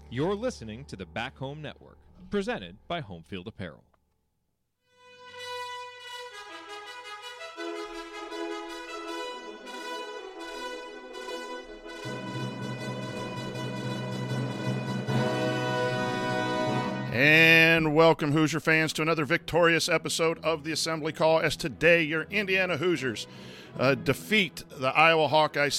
You're listening to the Back Home Network, presented by Homefield Apparel. And welcome, Hoosier fans, to another victorious episode of the Assembly Call, as today your Indiana Hoosiers defeat the Iowa Hawkeyes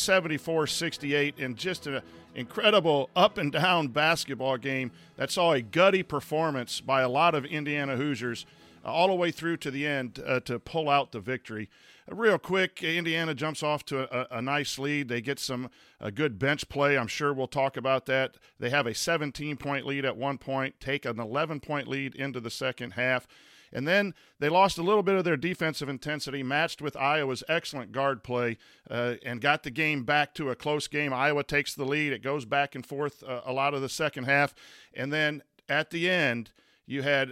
74-68 in just an incredible up-and-down basketball game that saw a gutty performance by a lot of Indiana Hoosiers all the way through to the end to pull out the victory. Real quick, Indiana jumps off to a nice lead. They get some good bench play. I'm sure we'll talk about that. They have a 17-point lead at one point, take an 11-point lead into the second half. And then they lost a little bit of their defensive intensity, matched with Iowa's excellent guard play, and got the game back to a close game. Iowa takes the lead. It goes back and forth a lot of the second half. And then at the end, you had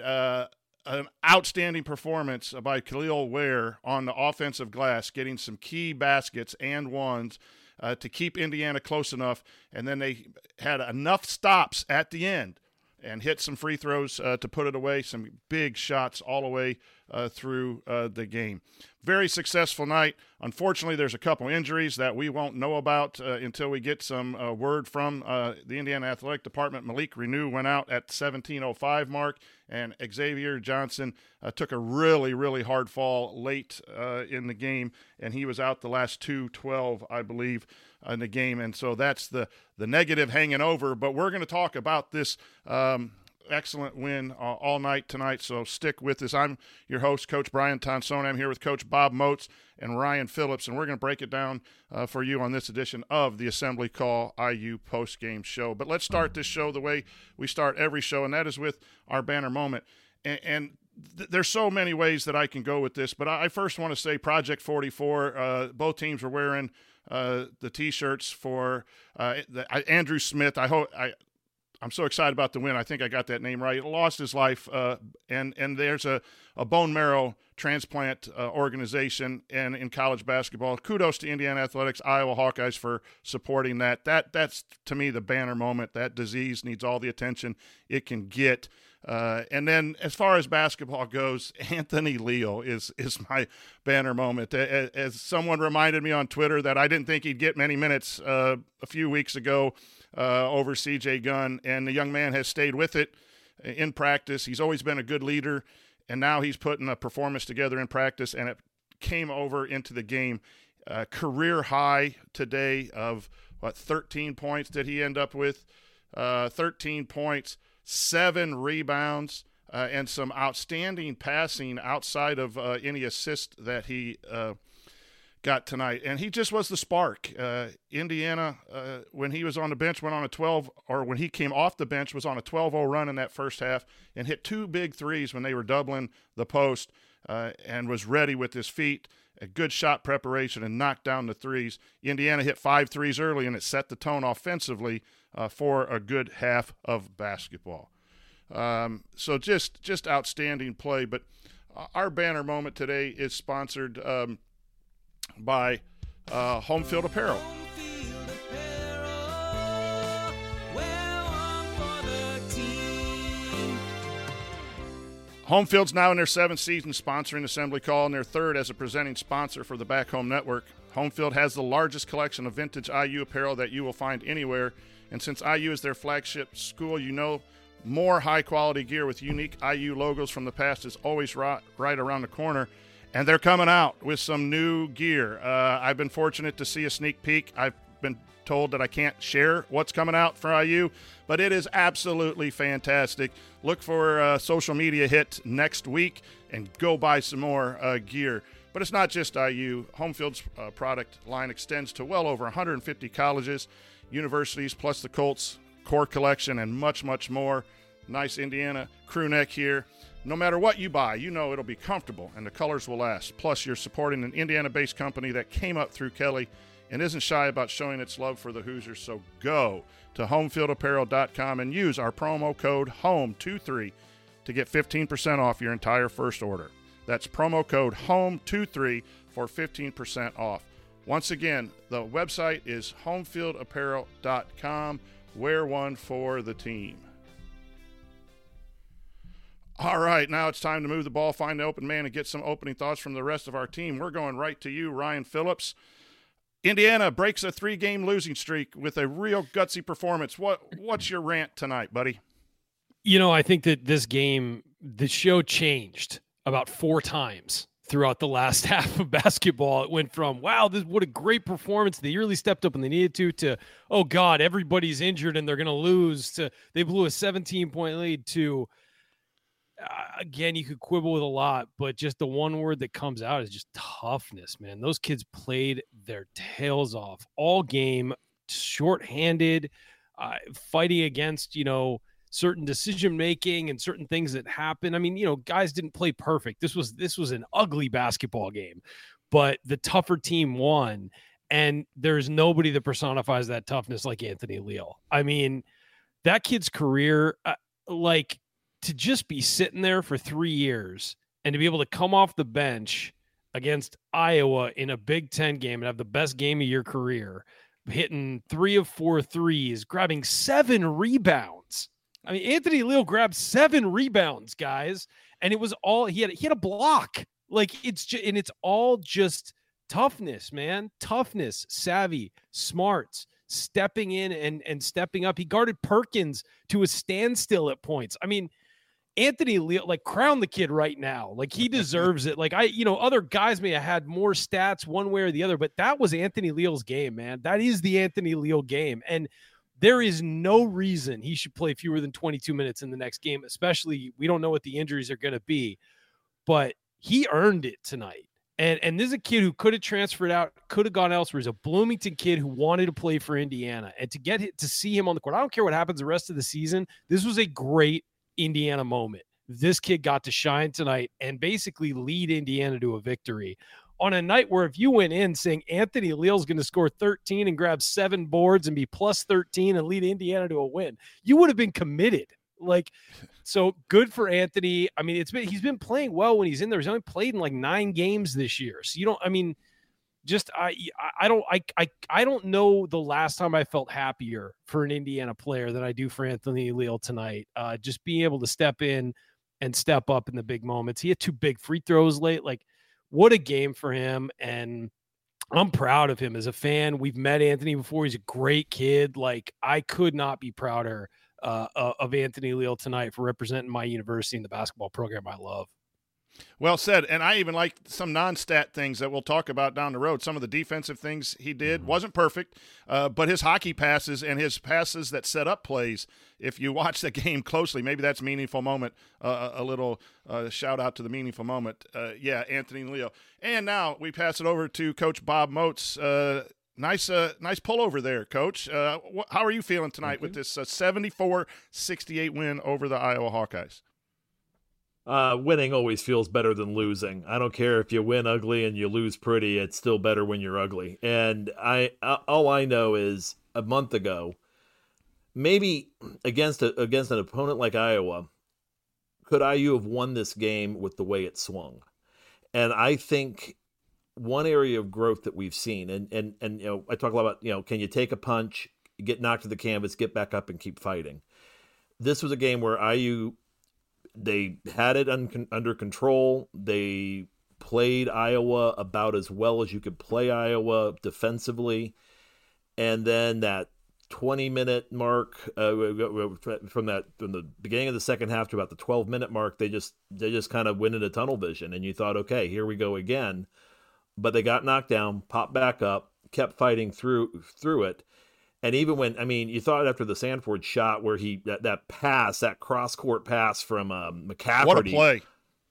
an outstanding performance by Khalil Ware on the offensive glass, getting some key baskets and ones to keep Indiana close enough. And then they had enough stops at the end and hit some free throws to put it away, some big shots all the way through the game. Very successful night. Unfortunately, there's a couple injuries that we won't know about until we get some word from the Indiana Athletic Department. Malik Renew went out at 17:05 mark, and Xavier Johnson took a really, really hard fall late in the game, and he was out the last 2:12, I believe, in the game. And so that's the negative hanging over. But we're going to talk about this excellent win all night tonight, so stick with us. I'm your host, Coach Brian Tonsone. I'm here with Coach Bob Moats and Ryan Phillips, and we're going to break it down for you on this edition of the Assembly Call IU postgame show. But let's start this show the way we start every show, and that is with our banner moment. And there's so many ways that I can go with this, but I first want to say Project 44. Both teams were wearing the T-shirts for Andrew Smith. I'm so excited about the win. I think I got that name right. He lost his life, and there's a bone marrow transplant organization and in college basketball. Kudos to Indiana Athletics, Iowa Hawkeyes for supporting that. That's, to me, the banner moment. That disease needs all the attention it can get. And then as far as basketball goes, Anthony Leal is my banner moment. As someone reminded me on Twitter that I didn't think he'd get many minutes a few weeks ago over C.J. Gunn, and the young man has stayed with it in practice. He's always been a good leader, and now he's putting a performance together in practice, and it came over into the game. Career high today of, 13 points did he end up with? 13 points, 7 rebounds, and some outstanding passing outside of any assist that he got tonight. And he just was the spark. Indiana, when he was on the bench, went on a 12, or when he came off the bench, was on a 12-0 run in that first half and hit 2 big threes when they were doubling the post, and was ready with his feet, a good shot preparation, and knocked down the threes. Indiana hit 5 threes early, and it set the tone offensively for a good half of basketball. So just outstanding play. But our banner moment today is sponsored by Homefield Apparel. Homefield's now in their 7th season sponsoring Assembly Call, and their 3rd as a presenting sponsor for the Back Home Network. Homefield has the largest collection of vintage IU apparel that you will find anywhere, and since IU is their flagship school, more high-quality gear with unique IU logos from the past is always right around the corner. And they're coming out with some new gear. I've been fortunate to see a sneak peek. I've been told that I can't share what's coming out for IU, but it is absolutely fantastic. Look for a social media hit next week and go buy some more gear. But it's not just IU. Homefield's product line extends to well over 150 colleges, universities, plus the Colts core collection and much, much more. Nice Indiana crew neck here. No matter what you buy, it'll be comfortable and the colors will last. Plus, you're supporting an Indiana-based company that came up through Kelly and isn't shy about showing its love for the Hoosiers. So go to homefieldapparel.com and use our promo code HOME23 to get 15% off your entire first order. That's promo code HOME23 for 15% off. Once again, the website is homefieldapparel.com. Wear one for the team. All right, now it's time to move the ball, find the open man, and get some opening thoughts from the rest of our team. We're going right to you, Ryan Phillips. Indiana breaks a 3-game losing streak with a real gutsy performance. What's your rant tonight, buddy? I think that this game, the show changed about 4 times throughout the last half of basketball. It went from, wow, what a great performance. They really stepped up when they needed to, oh, God, everybody's injured and they're going to lose, to they blew a 17-point lead to, again, you could quibble with a lot, but just the one word that comes out is just toughness, man. Those kids played their tails off all game, shorthanded, fighting against, certain decision-making and certain things that happen. I mean, guys didn't play perfect. This was an ugly basketball game, but the tougher team won, and there's nobody that personifies that toughness like Anthony Leal. I mean, that kid's career, to just be sitting there for 3 years and to be able to come off the bench against Iowa in a Big Ten game and have the best game of your career, hitting 3 of 4 threes, grabbing 7 rebounds. I mean, Anthony Leal grabbed 7 rebounds, guys, and it was all he had a block. It's all just toughness, man. Toughness, savvy, smarts, stepping in and stepping up. He guarded Perkins to a standstill at points. I mean, Anthony Leal, crown the kid right now. He deserves it. Other guys may have had more stats one way or the other, but that was Anthony Leal's game, man. That is the Anthony Leal game. And there is no reason he should play fewer than 22 minutes in the next game, especially we don't know what the injuries are going to be, but he earned it tonight. And this is a kid who could have transferred out, could have gone elsewhere. He's a Bloomington kid who wanted to play for Indiana, and to see him on the court, I don't care what happens the rest of the season. This was a great Indiana moment. This kid got to shine tonight and basically lead Indiana to a victory on a night where if you went in saying Anthony Leal's going to score 13 and grab 7 boards and be plus 13 and lead Indiana to a win, you would have been committed. So good for Anthony. I mean, he's been playing well when he's in there. He's only played in 9 games this year. So I don't know the last time I felt happier for an Indiana player than I do for Anthony Leal tonight. Just being able to step in and step up in the big moments. He had 2 big free throws late. What a game for him. And I'm proud of him as a fan. We've met Anthony before. He's a great kid. I could not be prouder of Anthony Leal tonight for representing my university in the basketball program I love. Well said. And I even like some non-stat things that we'll talk about down the road. Some of the defensive things he did wasn't perfect, but his hockey passes and his passes that set up plays, if you watch the game closely, maybe that's meaningful moment, a little shout out to the meaningful moment. Anthony Leal. And now we pass it over to Coach Bob Moats. Nice pullover there, Coach. How are you feeling tonight with this 74-68 win over the Iowa Hawkeyes? Winning always feels better than losing. I don't care if you win ugly and you lose pretty, it's still better when you're ugly. And all I know is a month ago, maybe against an opponent like Iowa, could IU have won this game with the way it swung? And I think one area of growth that we've seen, and I talk a lot about, can you take a punch, get knocked to the canvas, get back up and keep fighting? This was a game where IU, they had it under control. They played Iowa about as well as you could play Iowa defensively. And then that 20-minute mark, from the beginning of the second half to about the 12-minute mark, they just kind of went into tunnel vision. And you thought, okay, here we go again. But they got knocked down, popped back up, kept fighting through it. And even when, you thought after the Sanford shot where that cross-court pass from McCafferty. What a play.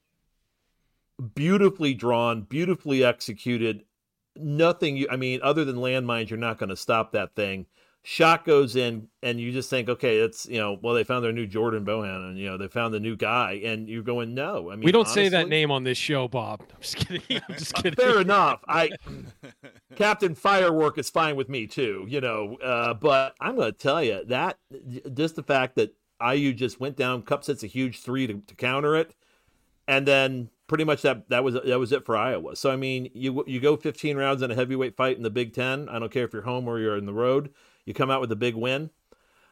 Beautifully drawn, beautifully executed. Nothing, other than landmines, you're not going to stop that thing. Shot goes in, and you just think, okay, it's, they found their new Jordan Bohannon, and, they found the new guy, and you're going, no. We don't honestly say that name on this show, Bob. I'm just kidding. Fair enough. Captain Firework is fine with me, too, but I'm going to tell you that just the fact that IU just went down, Cups hits a huge 3 to counter it, and then pretty much that was it for Iowa. So, you go 15 rounds in a heavyweight fight in the Big Ten. I don't care if you're home or you're on the road. You come out with a big win.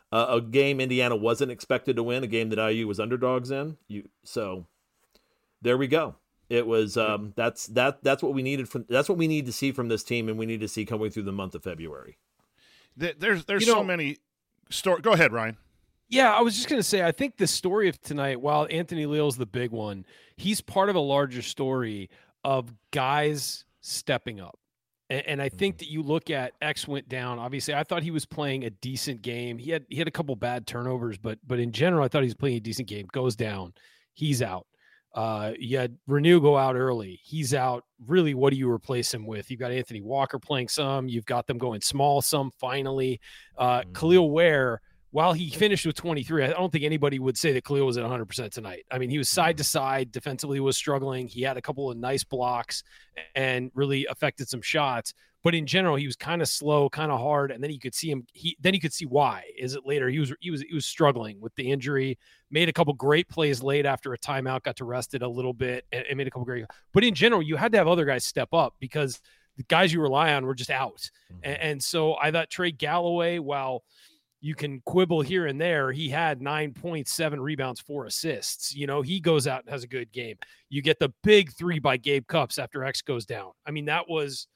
a game Indiana wasn't expected to win, a game that IU was underdogs in. So there we go. It was that's what we needed that's what we need to see from this team, and we need to see coming through the month of February. There's so many stories. Go ahead, Ryan. Yeah, I was just going to say, I think the story of tonight, while Anthony Leal's the big one, he's part of a larger story of guys stepping up. And I think that you look at X went down. Obviously, I thought he was playing a decent game. He had a couple bad turnovers, but in general, I thought he was playing a decent game. Goes down, he's out. You had Renew go out early. He's out. Really, what do you replace him with? You've got Anthony Walker playing some. You've got them going small some finally. Khalil Ware, while he finished with 23, I don't think anybody would say that Khalil was at 100% tonight. I mean, he was side to side. Defensively was struggling. He had a couple of nice blocks and really affected some shots. But in general, he was kind of slow, kind of hard, and then you could see him. Then you could see why. Is it later? He was struggling with the injury. Made a couple great plays late after a timeout. Got to rest it a little bit and made a couple great. But in general, you had to have other guys step up because the guys you rely on were just out. And so I thought Trey Galloway, while you can quibble here and there, he had 9.7 rebounds, 4 assists. You know, he goes out and has a good game. You get the big 3 by Gabe Cupps after X goes down. I mean, that was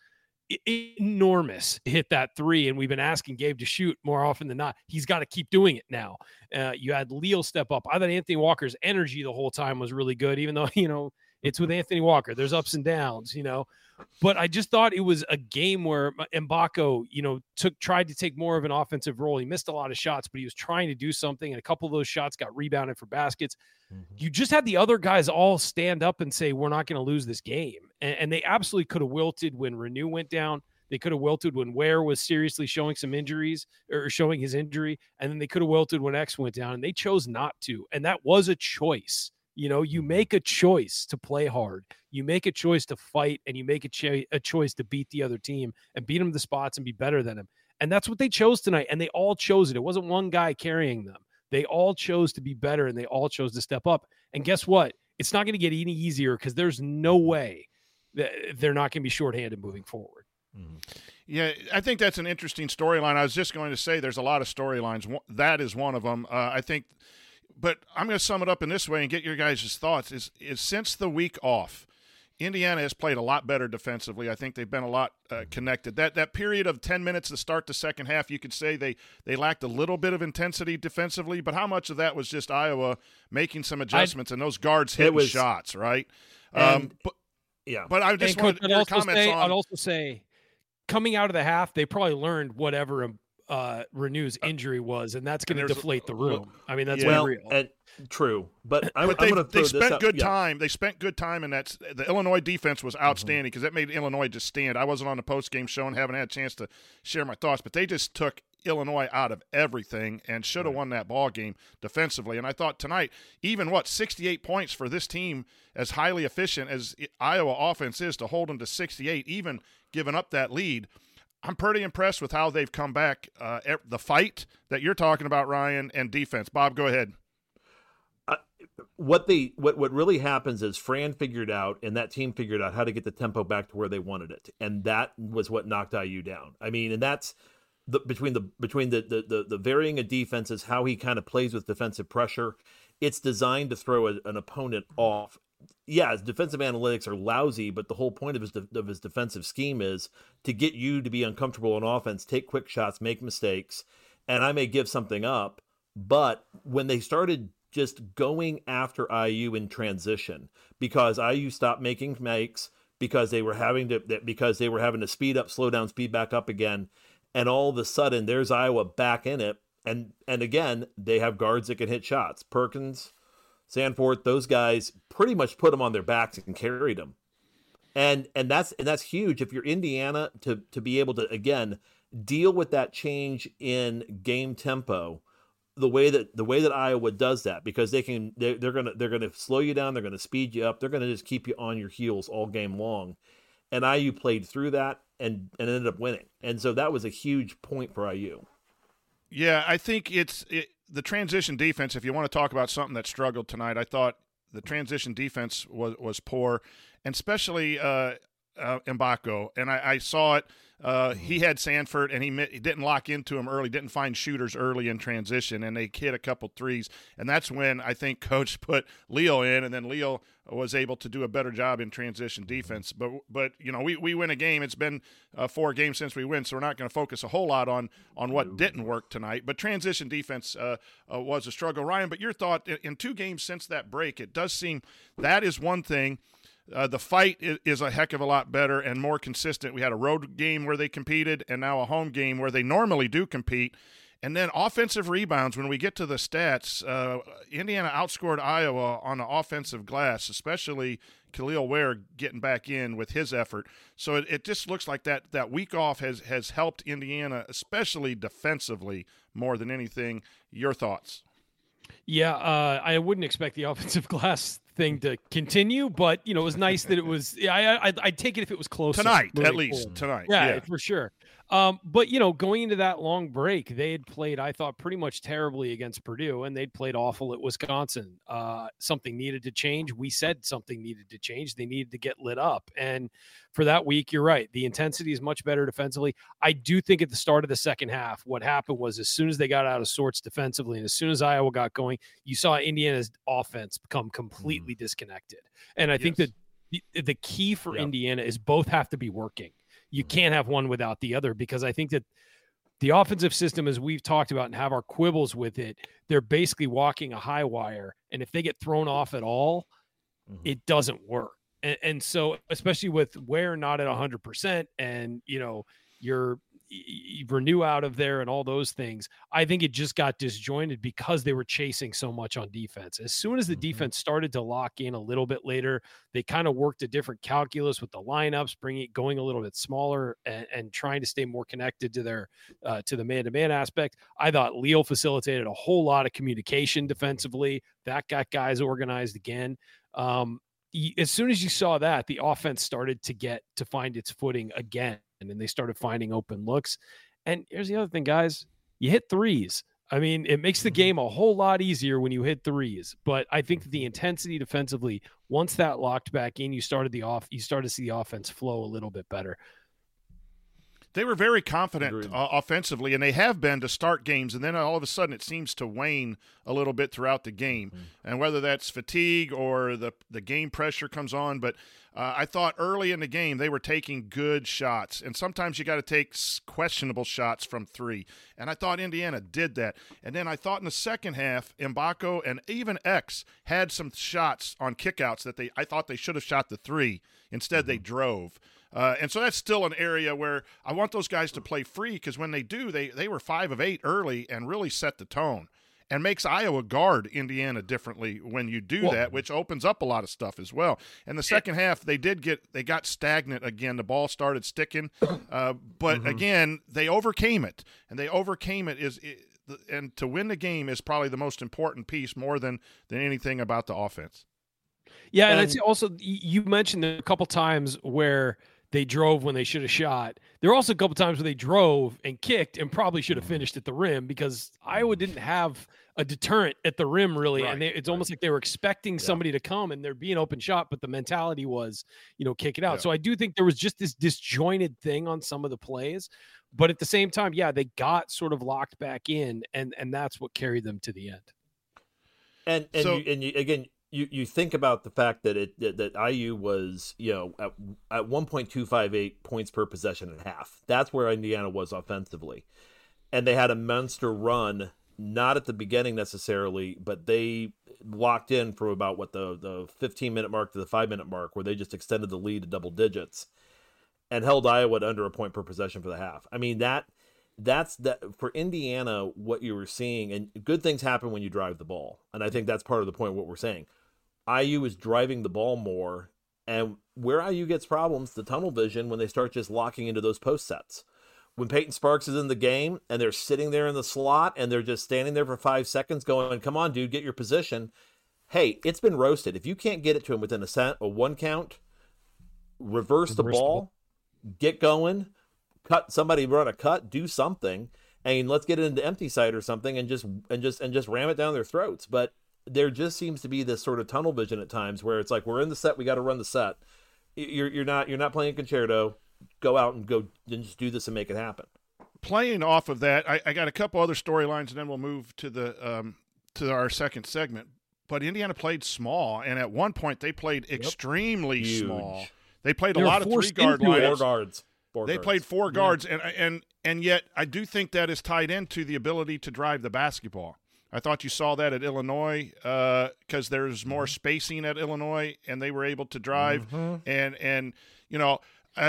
enormous to hit that 3, and we've been asking Gabe to shoot more often than not. He's got to keep doing it now. You had Leal step up. I thought Anthony Walker's energy the whole time was really good, even though, you know, it's with Anthony Walker. There's ups and downs, you know. But I just thought it was a game where Mbako, you know, tried to take more of an offensive role. He missed a lot of shots, but he was trying to do something, and a couple of those shots got rebounded for baskets. You just had the other guys all stand up and say, we're not going to lose this game. And they absolutely could have wilted when Renew went down. They could have wilted when Ware was seriously showing some injuries or showing his injury. And then they could have wilted when X went down, and they chose not to. And that was a choice. You know, you make a choice to play hard. You make a choice to fight, and you make a choice to beat the other team and beat them to spots and be better than them. And that's what they chose tonight. And they all chose it. It wasn't one guy carrying them. They all chose to be better, and they all chose to step up. And guess what? It's not going to get any easier because there's no way that they're not going to be shorthanded moving forward. Yeah, I think that's an interesting storyline. I was just going to say there's a lot of storylines. That is one of them. I think, but I'm going to sum it up in this way and get your guys' thoughts. Is since the week off, Indiana has played a lot better defensively. I think they've been a lot connected. That period of 10 minutes to start the second half, you could say they lacked a little bit of intensity defensively, but how much of that was just Iowa making some adjustments and those guards hitting shots, right? But I just wanted your comments on. I'd also say, coming out of the half, they probably learned whatever Renew's injury was, and that's going to deflate the room. I mean, that's real. And true, but they spent good time. They spent good time, and that's the Illinois defense was outstanding because that made Illinois just stand. I wasn't on the post game show and haven't had a chance to share my thoughts, but they just took Illinois out of everything and should have won that ball game defensively. And I thought tonight, even 68 points for this team, as highly efficient as Iowa offense is, to hold them to 68, even giving up that lead. I'm pretty impressed with how they've come back. The fight that you're talking about, Ryan, and defense. Bob, go ahead. What really happens is Fran figured out, and that team figured out how to get the tempo back to where they wanted it, and that was what knocked IU down. I mean, and that's between the varying of defenses, how he kind of plays with defensive pressure. It's designed to throw an opponent off. Yeah, his defensive analytics are lousy, but the whole point of his defensive scheme is to get you to be uncomfortable on offense, take quick shots, make mistakes, and I may give something up. But when they started just going after IU in transition, because IU stopped making makes, because they were having to speed up, slow down, speed back up again, and all of a sudden there's Iowa back in it, and again they have guards that can hit shots. Perkins, Sanford, those guys pretty much put them on their backs and carried them, and that's huge if you're Indiana to be able to again deal with that change in game tempo. The way that Iowa does that, because they're gonna slow you down, they're gonna speed you up, they're gonna just keep you on your heels all game long, and IU played through that and ended up winning, and so that was a huge point for IU. Yeah, I think the transition defense. If you want to talk about something that struggled tonight, I thought the transition defense was poor, and especially Mbako, and I saw it. he had Sanford, and he didn't lock into him early, didn't find shooters early in transition, and they hit a couple threes. And that's when I think Coach put Leo in, and then Leo was able to do a better job in transition defense. But we win a game. It's been 4 games since we win, so we're not going to focus a whole lot on what didn't work tonight. But transition defense was a struggle. Ryan, but your thought, in 2 games since that break, it does seem that is one thing. The fight is a heck of a lot better and more consistent. We had a road game where they competed and now a home game where they normally do compete. And then offensive rebounds, when we get to the stats, Indiana outscored Iowa on the offensive glass, especially Khalil Ware getting back in with his effort. So it just looks like that week off has helped Indiana, especially defensively, more than anything. Your thoughts? Yeah, I wouldn't expect the offensive glass thing to continue, but it was nice that it was. I'd take it if it was close tonight, at least forward. Tonight. Yeah, for sure. But going into that long break, they had played, I thought, pretty much terribly against Purdue, and they'd played awful at Wisconsin. Something needed to change. We said something needed to change. They needed to get lit up, and for that week, you're right. The intensity is much better defensively. I do think at the start of the second half, what happened was as soon as they got out of sorts defensively, and as soon as Iowa got going, you saw Indiana's offense become completely disconnected. And I think that the key for Indiana is both have to be working. You can't have one without the other, because I think that the offensive system, as we've talked about and have our quibbles with it, they're basically walking a high wire. And if they get thrown off at all, it doesn't work. And so, especially with Ware not at 100% and, you're Renew out of there and all those things, I think it just got disjointed because they were chasing so much on defense. As soon as the defense started to lock in a little bit later, they kind of worked a different calculus with the lineups, going a little bit smaller and trying to stay more connected to their to the man-to-man aspect. I thought Leo facilitated a whole lot of communication defensively. That got guys organized again. As soon as you saw that, the offense started to find its footing again. And then they started finding open looks. And here's the other thing, guys. You hit threes. I mean, it makes the game a whole lot easier when you hit threes. But I think that the intensity defensively, once that locked back in, you started to see the offense flow a little bit better. They were very confident offensively, and they have been to start games, and then all of a sudden it seems to wane a little bit throughout the game. And whether that's fatigue or the game pressure comes on, but I thought early in the game they were taking good shots, and sometimes you got to take questionable shots from three. And I thought Indiana did that. And then I thought in the second half, Mbako and even X had some shots on kickouts that I thought they should have shot the three. Instead, they drove. And so that's still an area where I want those guys to play free, because when they do, they were 5 of 8 early and really set the tone and makes Iowa guard Indiana differently when you do that, which opens up a lot of stuff as well. And the second half, they got stagnant again. The ball started sticking, but again, they overcame it, and they overcame it and to win the game is probably the most important piece, more than anything about the offense. Yeah, and I'd say also you mentioned a couple times where they drove when they should have shot. There were also a couple times where they drove and kicked and probably should have finished at the rim, because Iowa didn't have a deterrent at the rim, really. Right, and it's almost like they were expecting somebody to come and there'd be an open shot, but the mentality was, kick it out. Yeah. So I do think there was just this disjointed thing on some of the plays. But at the same time, they got sort of locked back in, and that's what carried them to the end. You think about the fact that that IU was, at 1.258 points per possession at half. That's where Indiana was offensively. And they had a monster run, not at the beginning necessarily, but they locked in from about the 15-minute mark to the 5-minute mark, where they just extended the lead to double digits and held Iowa to under a point per possession for the half. I mean, that's for Indiana, what you were seeing, and good things happen when you drive the ball. And I think that's part of the point of what we're saying. IU is driving the ball more, and where IU gets problems, the tunnel vision, when they start just locking into those post sets. When Peyton Sparks is in the game and they're sitting there in the slot and they're just standing there for 5 seconds going, come on, dude, get your position. Hey, it's been roasted. If you can't get it to him within a 1 count, reverse the ball, get going, cut somebody, run a cut, do something, and let's get it into empty side or something and just ram it down their throats. But there just seems to be this sort of tunnel vision at times where it's like, we're in the set, we got to run the set. You're not playing concerto. go out and just do this and make it happen. Playing off of that, I got a couple other storylines, and then we'll move to the to our second segment. But Indiana played small, and at one point they played extremely small. They played a lot of 3-guard lineups. They played 4 guards, and yet I do think that is tied into the ability to drive the basketball. I thought you saw that at Illinois because there's more spacing at Illinois, and they were able to drive. And you know,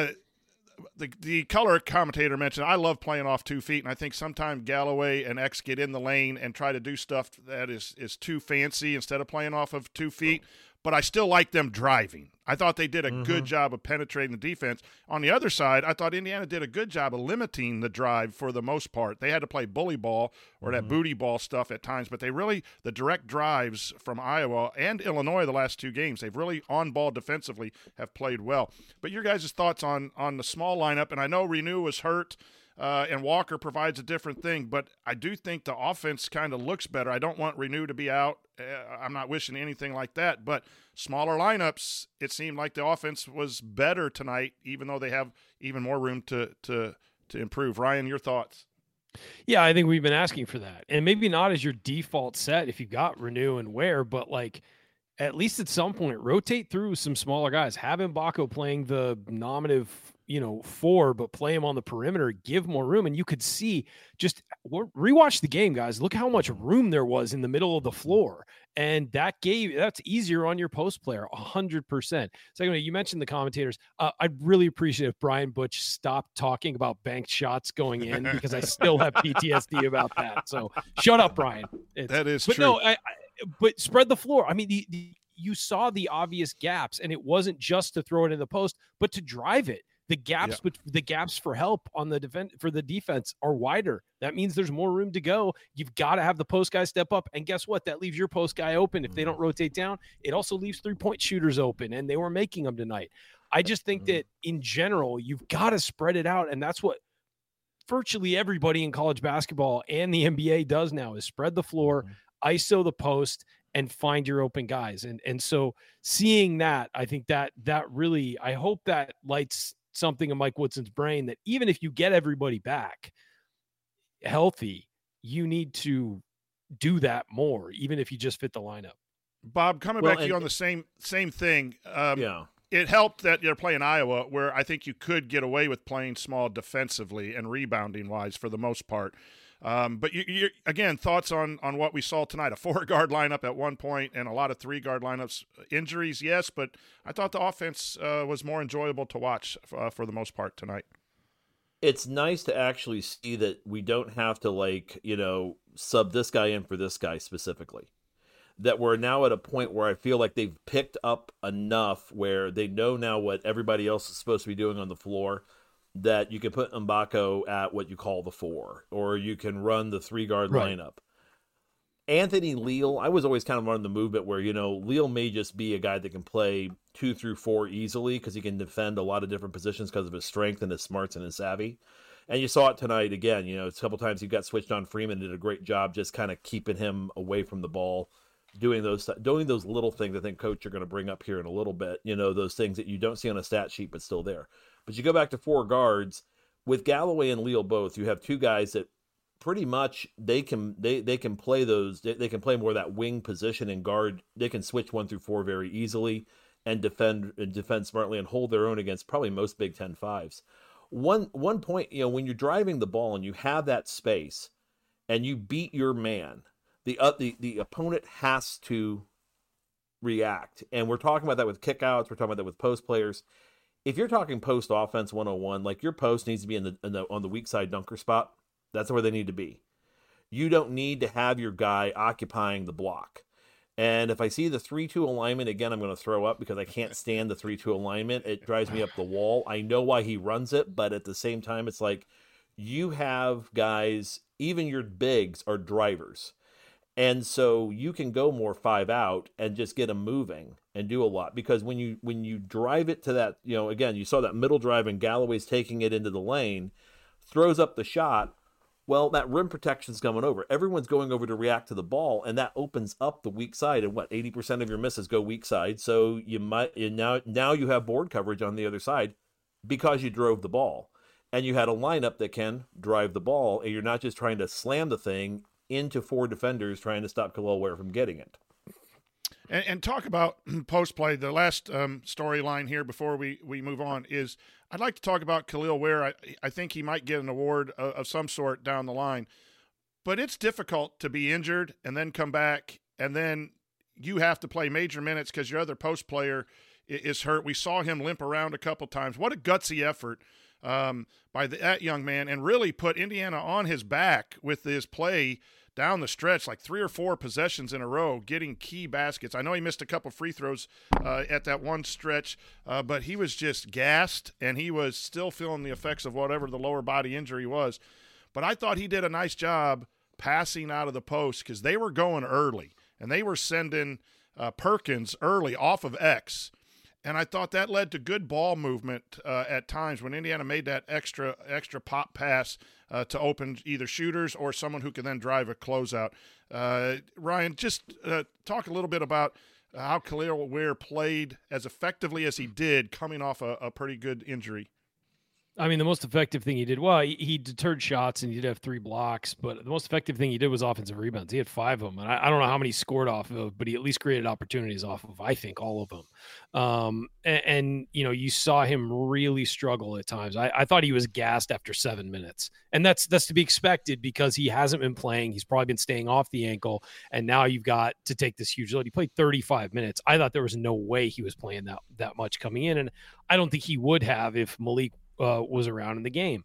the color commentator mentioned I love playing off 2 feet, and I think sometimes Galloway and X get in the lane and try to do stuff that is too fancy instead of playing off of 2 feet. But I still like them driving. I thought they did a good job of penetrating the defense. On the other side, I thought Indiana did a good job of limiting the drive for the most part. They had to play bully ball or that booty ball stuff at times, but the direct drives from Iowa and Illinois the last 2 games, they've really on ball defensively have played well. But your guys' thoughts on the small lineup, and I know Renew was hurt. And Walker provides a different thing, but I do think the offense kind of looks better. I don't want Renew to be out. I'm not wishing anything like that, but smaller lineups, it seemed like the offense was better tonight, even though they have even more room to improve. Ryan, your thoughts? Yeah, I think we've been asking for that, and maybe not as your default set if you got Renew and Ware, but like at least at some point rotate through some smaller guys. Have Mbako playing the nominative 4, but play him on the perimeter, give more room. And you could see, just rewatch the game, guys. Look how much room there was in the middle of the floor. And that's easier on your post player, 100%. Secondly, you mentioned the commentators. I'd really appreciate if Brian Butch stopped talking about banked shots going in because I still have PTSD about that. So shut up, Brian. That is true. No, but spread the floor. I mean, you saw the obvious gaps, and it wasn't just to throw it in the post, but to drive it. The gaps for help on the defense are wider. That means there's more room to go. You've got to have the post guy step up. And guess what? That leaves your post guy open. If they don't rotate down, it also leaves 3-point shooters open, and they were making them tonight. I just think that in general, you've got to spread it out. And that's what virtually everybody in college basketball and the NBA does now is spread the floor, ISO the post, and find your open guys. And so seeing that, I think that really, I hope that lights something in Mike Woodson's brain that even if you get everybody back healthy, you need to do that more, even if you just fit the lineup. Bob, coming back to you on the same thing. It helped that you're playing Iowa, where I think you could get away with playing small defensively and rebounding wise for the most part. But you again, thoughts on what we saw tonight, a 4-guard lineup at one point and a lot of 3-guard lineups. Injuries, yes, but I thought the offense was more enjoyable to watch for the most part tonight. It's nice to actually see that we don't have to sub this guy in for this guy specifically. That we're now at a point where I feel like they've picked up enough where they know now what everybody else is supposed to be doing on the floor, that you can put Mbako at what you call the 4, or you can run the 3-guard lineup. Anthony Leal, I was always kind of on the movement where, Leal may just be a guy that can play 2 through 4 easily because he can defend a lot of different positions because of his strength and his smarts and his savvy. And you saw it tonight again. A couple times he got switched on. Freeman did a great job just kind of keeping him away from the ball, doing those little things I think Coach are going to bring up here in a little bit, those things that you don't see on a stat sheet but still there. But you go back to 4 guards with Galloway and Leal both. You have 2 guys that pretty much they can play those. They can play more of that wing position and guard. They can switch 1 through 4 very easily and defend smartly and hold their own against probably most Big Ten 5s. One point, when you're driving the ball and you have that space and you beat your man, the opponent has to react. And we're talking about that with kickouts. We're talking about that with post players. If you're talking post offense 101, like your post needs to be on the weak side dunker spot. That's where they need to be. You don't need to have your guy occupying the block. And if I see the 3-2 alignment, again, I'm going to throw up because I can't stand the 3-2 alignment. It drives me up the wall. I know why he runs it, but at the same time, it's like you have guys, even your bigs are drivers. And so you can go more 5 out and just get them moving and do a lot, because when you drive it to that, again, you saw that middle drive and Galloway's taking it into the lane, throws up the shot. Well, that rim protection's coming over. Everyone's going over to react to the ball, and that opens up the weak side. And 80% of your misses go weak side. So now you have board coverage on the other side. because you drove the ball. And you had a lineup that can drive the ball, and you're not just trying to slam the thing into 4 defenders trying to stop Khalil Ware from getting it. And talk about post play. The last storyline here before we move on is I'd like to talk about Khalil Ware. I think he might get an award of some sort down the line, but it's difficult to be injured and then come back, and then you have to play major minutes because your other post player is hurt. We saw him limp around a couple times. What a gutsy effort by that young man, and really put Indiana on his back with his play down the stretch, like 3 or 4 possessions in a row, getting key baskets. I know he missed a couple free throws at that one stretch, but he was just gassed, and he was still feeling the effects of whatever the lower body injury was. But I thought he did a nice job passing out of the post because they were going early, and they were sending Perkins early off of X. And I thought that led to good ball movement at times when Indiana made that extra pop pass to open either shooters or someone who can then drive a closeout. Ryan, just talk a little bit about how Khalil Ware played as effectively as he did coming off a pretty good injury. I mean, the most effective thing he did, well, he deterred shots and he did have 3 blocks, but the most effective thing he did was offensive rebounds. He had 5 of them, and I don't know how many he scored off of, but he at least created opportunities off of, I think, all of them. And you know, you saw him really struggle at times. I thought he was gassed after 7 minutes, and that's to be expected because he hasn't been playing. He's probably been staying off the ankle, and now you've got to take this huge load. He played 35 minutes. I thought there was no way he was playing that much coming in, and I don't think he would have if Malik was around in the game.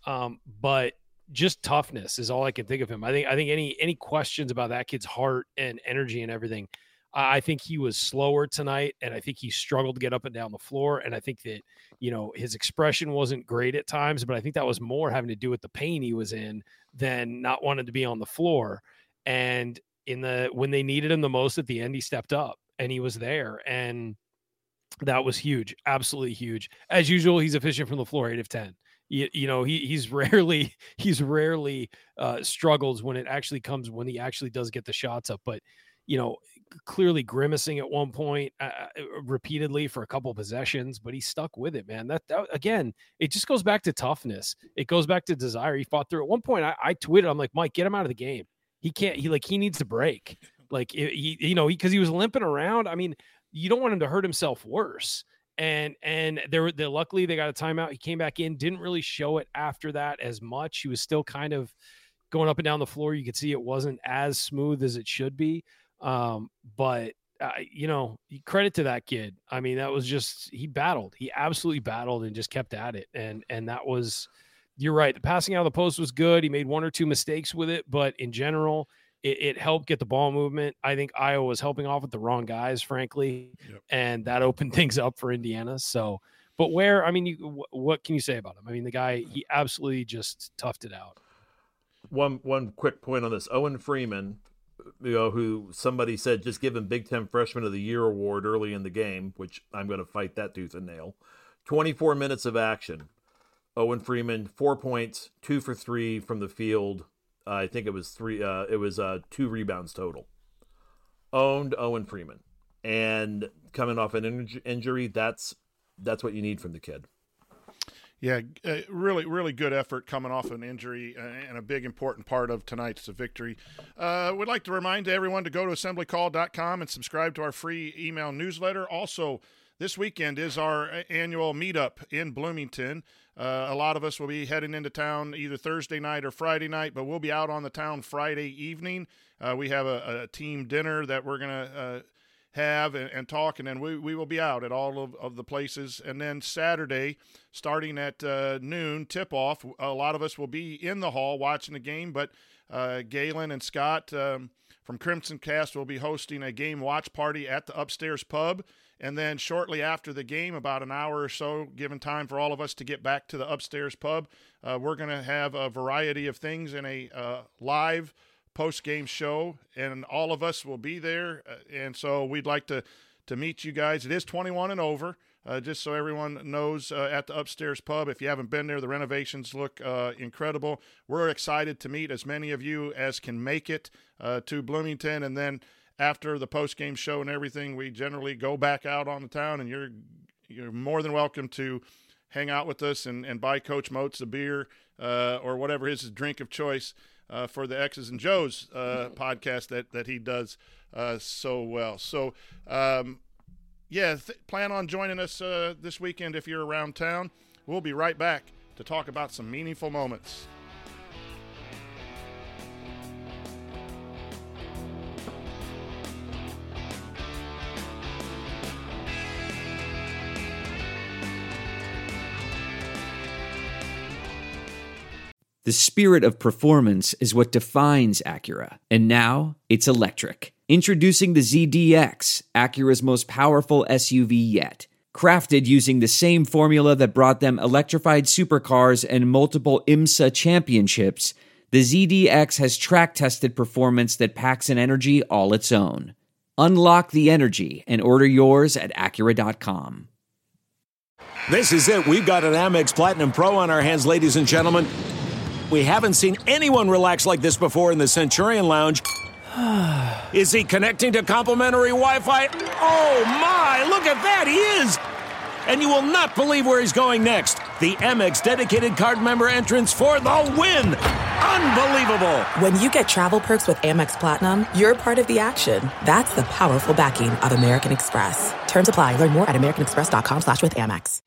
But just toughness is all I can think of him. I think any questions about that kid's heart and energy and everything, I think he was slower tonight, and I think he struggled to get up and down the floor. And I think that, you know, his expression wasn't great at times, but I think that was more having to do with the pain he was in than not wanting to be on the floor. And when they needed him the most at the end, he stepped up and he was there. And that was huge. Absolutely huge. As usual, he's efficient from the floor, 8 of 10. You know, he's rarely struggles when he actually does get the shots up. But, you know, clearly grimacing at one point repeatedly for a couple of possessions, but he stuck with it, man. That again, it just goes back to toughness. It goes back to desire. He fought through. At one point, I tweeted, I'm like, Mike, get him out of the game. He needs to break. Like, because he was limping around. I mean, you don't want him to hurt himself worse. And luckily they got a timeout. He came back in, didn't really show it after that as much. He was still kind of going up and down the floor. You could see it wasn't as smooth as it should be. But credit to that kid. I mean, that was just, he battled. He absolutely battled and just kept at it. And that was, you're right. The passing out of the post was good. He made 1 or 2 mistakes with it, but in general, it helped get the ball movement. I think Iowa was helping off with the wrong guys, frankly, and that opened things up for Indiana. So, but Ware, I mean, what can you say about him? I mean, the guy, he absolutely just toughed it out. One quick point on this. Owen Freeman, who somebody said just give him Big Ten Freshman of the Year award early in the game, which I'm going to fight that tooth and nail. 24 minutes of action. Owen Freeman, 4 points, 2 for 3 from the field. I think it was 3. It was 2 rebounds total. Owned Owen Freeman, and coming off an injury, that's what you need from the kid. Yeah, really, really good effort coming off an injury, and a big important part of tonight's victory. We'd like to remind everyone to go to assemblycall.com and subscribe to our free email newsletter. Also, this weekend is our annual meetup in Bloomington. A lot of us will be heading into town either Thursday night or Friday night, but we'll be out on the town Friday evening. We have a team dinner that we're going to have and talk, and then we will be out at all of the places. And then Saturday, starting at noon, tip-off, a lot of us will be in the hall watching the game, but Galen and Scott from Crimson Cast will be hosting a game watch party at the upstairs pub. And then shortly after the game, about an hour or so, given time for all of us to get back to the upstairs pub, we're going to have a variety of things in a live post-game show, and all of us will be there. And so we'd like to meet you guys. It is 21 and over, just so everyone knows, at the upstairs pub. If you haven't been there, the renovations look incredible. We're excited to meet as many of you as can make it to Bloomington, and then after the post-game show and everything, we generally go back out on the town, and you're more than welcome to hang out with us and buy Coach Moats a beer or whatever his drink of choice for the X's and Joe's podcast that he does so well. So, plan on joining us this weekend if you're around town. We'll be right back to talk about some meaningful moments. The spirit of performance is what defines Acura, and now it's electric. Introducing the ZDX, Acura's most powerful SUV yet. Crafted using the same formula that brought them electrified supercars and multiple IMSA championships, the ZDX has track-tested performance that packs an energy all its own. Unlock the energy and order yours at Acura.com. This is it. We've got an Amex Platinum Pro on our hands, ladies and gentlemen. We haven't seen anyone relax like this before in the Centurion Lounge. Is he connecting to complimentary Wi-Fi? Oh, my! Look at that! He is! And you will not believe where he's going next. The Amex dedicated card member entrance for the win! Unbelievable! When you get travel perks with Amex Platinum, you're part of the action. That's the powerful backing of American Express. Terms apply. Learn more at americanexpress.com/withAmex.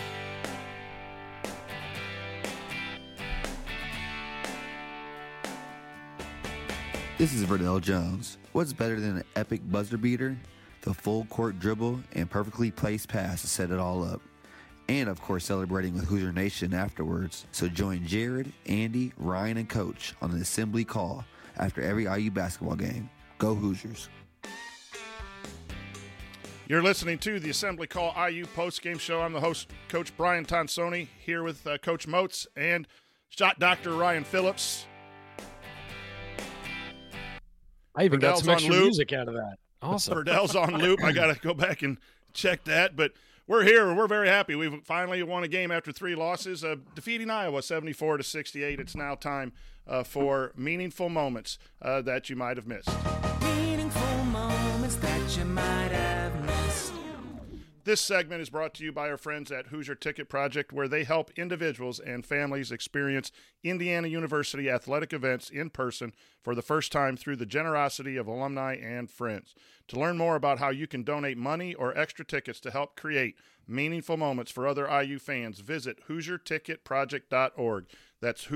This is Verdell Jones. What's better than an epic buzzer beater? The full court dribble and perfectly placed pass to set it all up. And of course celebrating with Hoosier Nation afterwards. So join Jared, Andy, Ryan, and Coach on an assembly call after every IU basketball game. Go Hoosiers. You're listening to the Assembly Call IU postgame show. I'm the host, Coach Brian Tonsoni, here with Coach Moats and shot Dr. Ryan Phillips. I even got Verdell's some extra on loop. Music out of that. Awesome. Verdell's on loop. I got to go back and check that. But we're here, and we're very happy. We've finally won a game after 3 losses, defeating Iowa 74-68. It's now time for meaningful moments that you might have missed. Meaningful moments that you might have missed. This segment is brought to you by our friends at Hoosier Ticket Project, where they help individuals and families experience Indiana University athletic events in person for the first time through the generosity of alumni and friends. To learn more about how you can donate money or extra tickets to help create meaningful moments for other IU fans, visit HoosierTicketProject.org. That's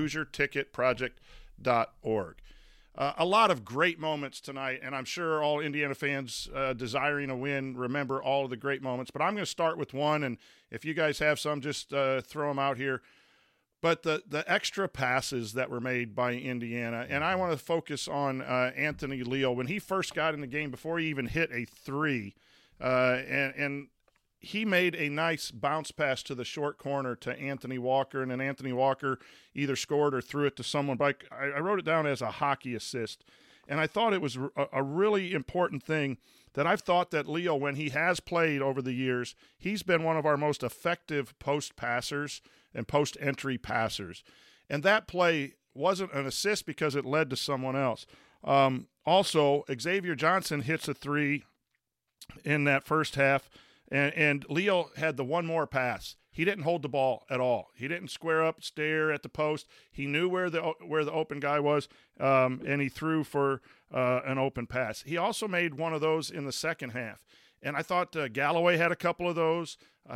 HoosierTicketProject.org. A lot of great moments tonight, and I'm sure all Indiana fans desiring a win remember all of the great moments. But I'm going to start with one, and if you guys have some, just throw them out here. But the extra passes that were made by Indiana, and I want to focus on Anthony Leal. When he first got in the game, before he even hit a 3, and he made a nice bounce pass to the short corner to Anthony Walker, and then Anthony Walker either scored or threw it to someone. But I wrote it down as a hockey assist, and I thought it was a really important thing that I've thought that Leo, when he has played over the years, he's been one of our most effective post passers and post entry passers. And that play wasn't an assist because it led to someone else. Also, Xavier Johnson hits a 3 in that first half. And Leo had the one more pass. He didn't hold the ball at all. He didn't square up, stare at the post. He knew where the open guy was, and he threw for an open pass. He also made one of those in the second half. And I thought Galloway had a couple of those.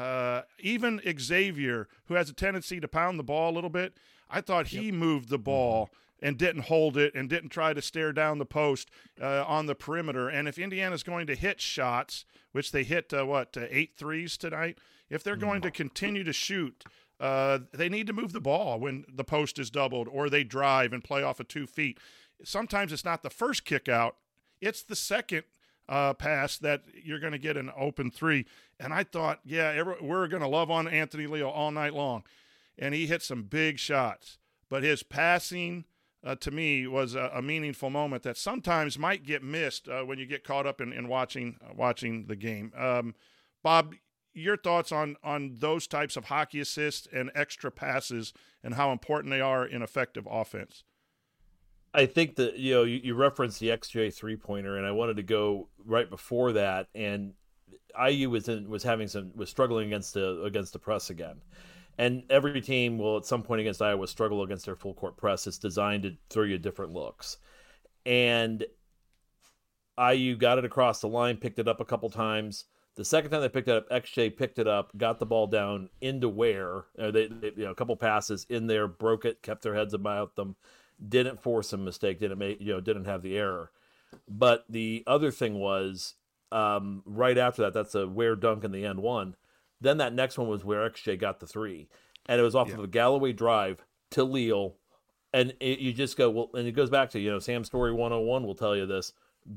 Even Xavier, who has a tendency to pound the ball a little bit, I thought he moved the ball and didn't hold it and didn't try to stare down the post on the perimeter. And if Indiana's going to hit shots, which they hit, 8 threes tonight, if they're going to continue to shoot, they need to move the ball when the post is doubled or they drive and play off of 2 feet. Sometimes it's not the first kick out, it's the second pass that you're going to get an open 3. And I thought, we're going to love on Anthony Leo all night long. And he hit some big shots. But his passing, to me, was a meaningful moment that sometimes might get missed when you get caught up in watching the game. Bob, your thoughts on those types of hockey assists and extra passes and how important they are in effective offense? I think that you referenced the XJ 3-pointer, and I wanted to go right before that. And IU was struggling against the press again, And every team will at some point against Iowa struggle against their full court press. It's designed to throw you different looks. And IU got it across the line, picked it up a couple times. The second time they picked it up, XJ picked it up, got the ball down into Ware. They a couple passes in there, broke it, kept their heads about them, didn't force a mistake, didn't have the error. But the other thing was, right after that, that's a Ware dunk in the end one. Then that next one was where XJ got the three, and it was off of a Galloway drive to Leal, and you just go, well, and it goes back to Sam Story 101 will tell you this.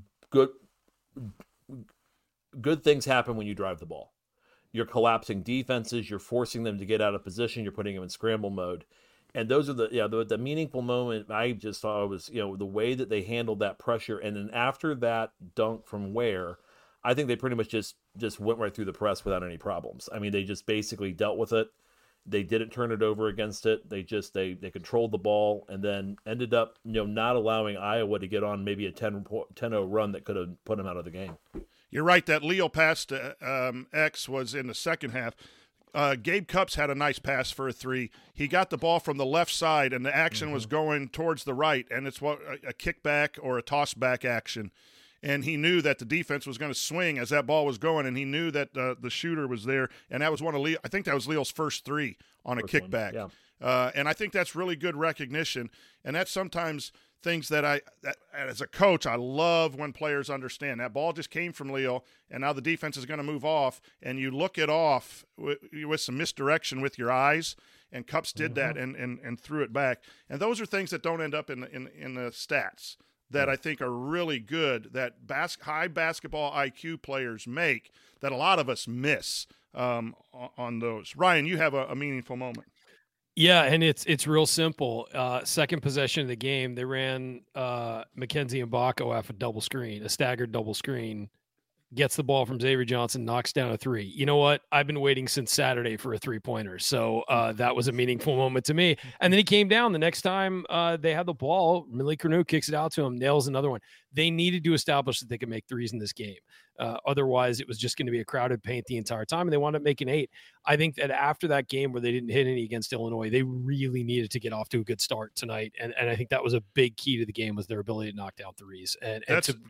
Good things happen when you drive the ball. You're collapsing defenses. You're forcing them to get out of position. You're putting them in scramble mode. And those are the meaningful moment I just thought was, the way that they handled that pressure. And then after that dunk from Ware, I think they pretty much just went right through the press without any problems. I mean, they just basically dealt with it. They didn't turn it over against it. They controlled the ball and then ended up, not allowing Iowa to get on maybe a 10-0 run that could have put them out of the game. You're right. That Leal pass to X was in the second half. Gabe Cupps had a nice pass for a three. He got the ball from the left side, and the action was going towards the right, and it's a kickback or a toss-back action. And he knew that the defense was going to swing as that ball was going, and he knew that the shooter was there. And that was one of Leal. I think that was Leal's first three on a kickback. Yeah. And I think that's really good recognition. And that's sometimes things that as a coach, I love when players understand. That ball just came from Leal, and now the defense is going to move off, and you look it off with some misdirection with your eyes. And Cupps did that and threw it back. And those are things that don't end up in the stats that I think are really good, that high basketball IQ players make, that a lot of us miss on those. Ryan, you have a meaningful moment. Yeah, and it's real simple. Second possession of the game, they ran Mackenzie Mbako off a double screen, a staggered double screen, gets the ball from Xavier Johnson, knocks down a three. You know what? I've been waiting since Saturday for a three-pointer, so that was a meaningful moment to me. And then he came down the next time they had the ball. Malik Reneau kicks it out to him, nails another one. They needed to establish that they could make threes in this game. Otherwise, it was just going to be a crowded paint the entire time, and they wound up making 8. I think that after that game where they didn't hit any against Illinois, they really needed to get off to a good start tonight. And I think that was a big key to the game, was their ability to knock down threes. And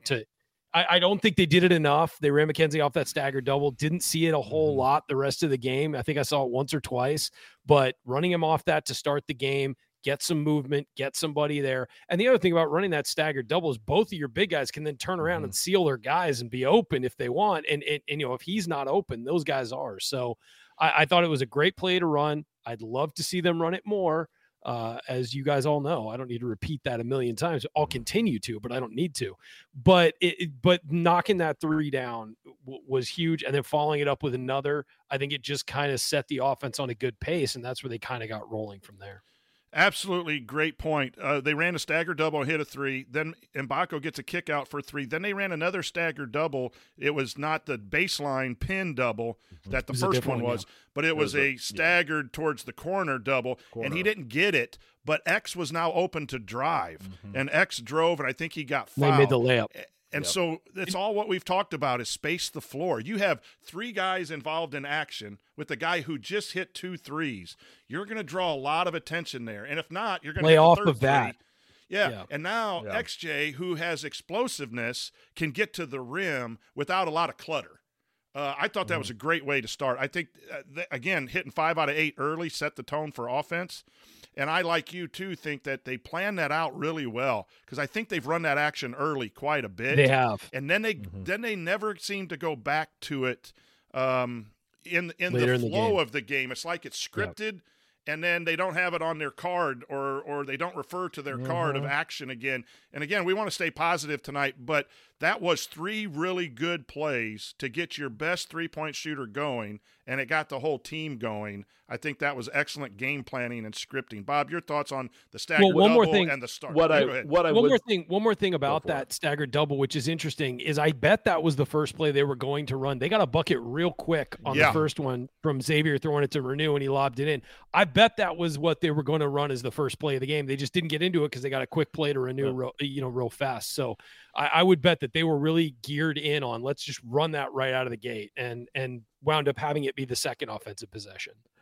I don't think they did it enough. They ran McKenzie off that staggered double. Didn't see it a whole lot the rest of the game. I think I saw it once or twice. But running him off that to start the game, get some movement, get somebody there. And the other thing about running that staggered double is both of your big guys can then turn around and seal their guys and be open if they want. And if he's not open, those guys are. So I thought it was a great play to run. I'd love to see them run it more. As you guys all know, I don't need to repeat that a million times. I'll continue to, but I don't need to. But knocking that three down was huge, and then following it up with another, I think it just kind of set the offense on a good pace, and that's where they kind of got rolling from there. Absolutely great point. They ran a stagger double and hit a three. Then Mbako gets a kick out for 3. Then they ran another stagger double. It was not the baseline pin double that the first one was, but it was a staggered towards the corner double, and he didn't get it. But X was now open to drive, and X drove, and I think he got fouled. They made the layup. And so that's all what we've talked about is space the floor. You have 3 guys involved in action with the guy who just hit 2 threes. You're going to draw a lot of attention there. And if not, you're going to lay get off the third of that. Yeah. And now XJ, who has explosiveness, can get to the rim without a lot of clutter. I thought that was a great way to start. I think, again, hitting 5 out of 8 early set the tone for offense. And I, like you, too, think that they planned that out really well, because I think they've run that action early quite a bit. They have. And then they never seem to go back to it in the flow of the game. It's like it's scripted, and then they don't have it on their card, or they don't refer to their card of action again. And, again, we want to stay positive tonight, but that was 3 really good plays to get your best three-point shooter going, and it got the whole team going. I think that was excellent game planning and scripting. Bob, your thoughts on the staggered double and the start? One more thing about that staggered double, which is interesting, is I bet that was the first play they were going to run. They got a bucket real quick on the first one from Xavier throwing it to Reneau, and he lobbed it in. I bet that was what they were going to run as the first play of the game. They just didn't get into it because they got a quick play to Reneau, real fast. So I would bet that they were really geared in on, let's just run that right out of the gate, and wound up having it be the second offensive possession.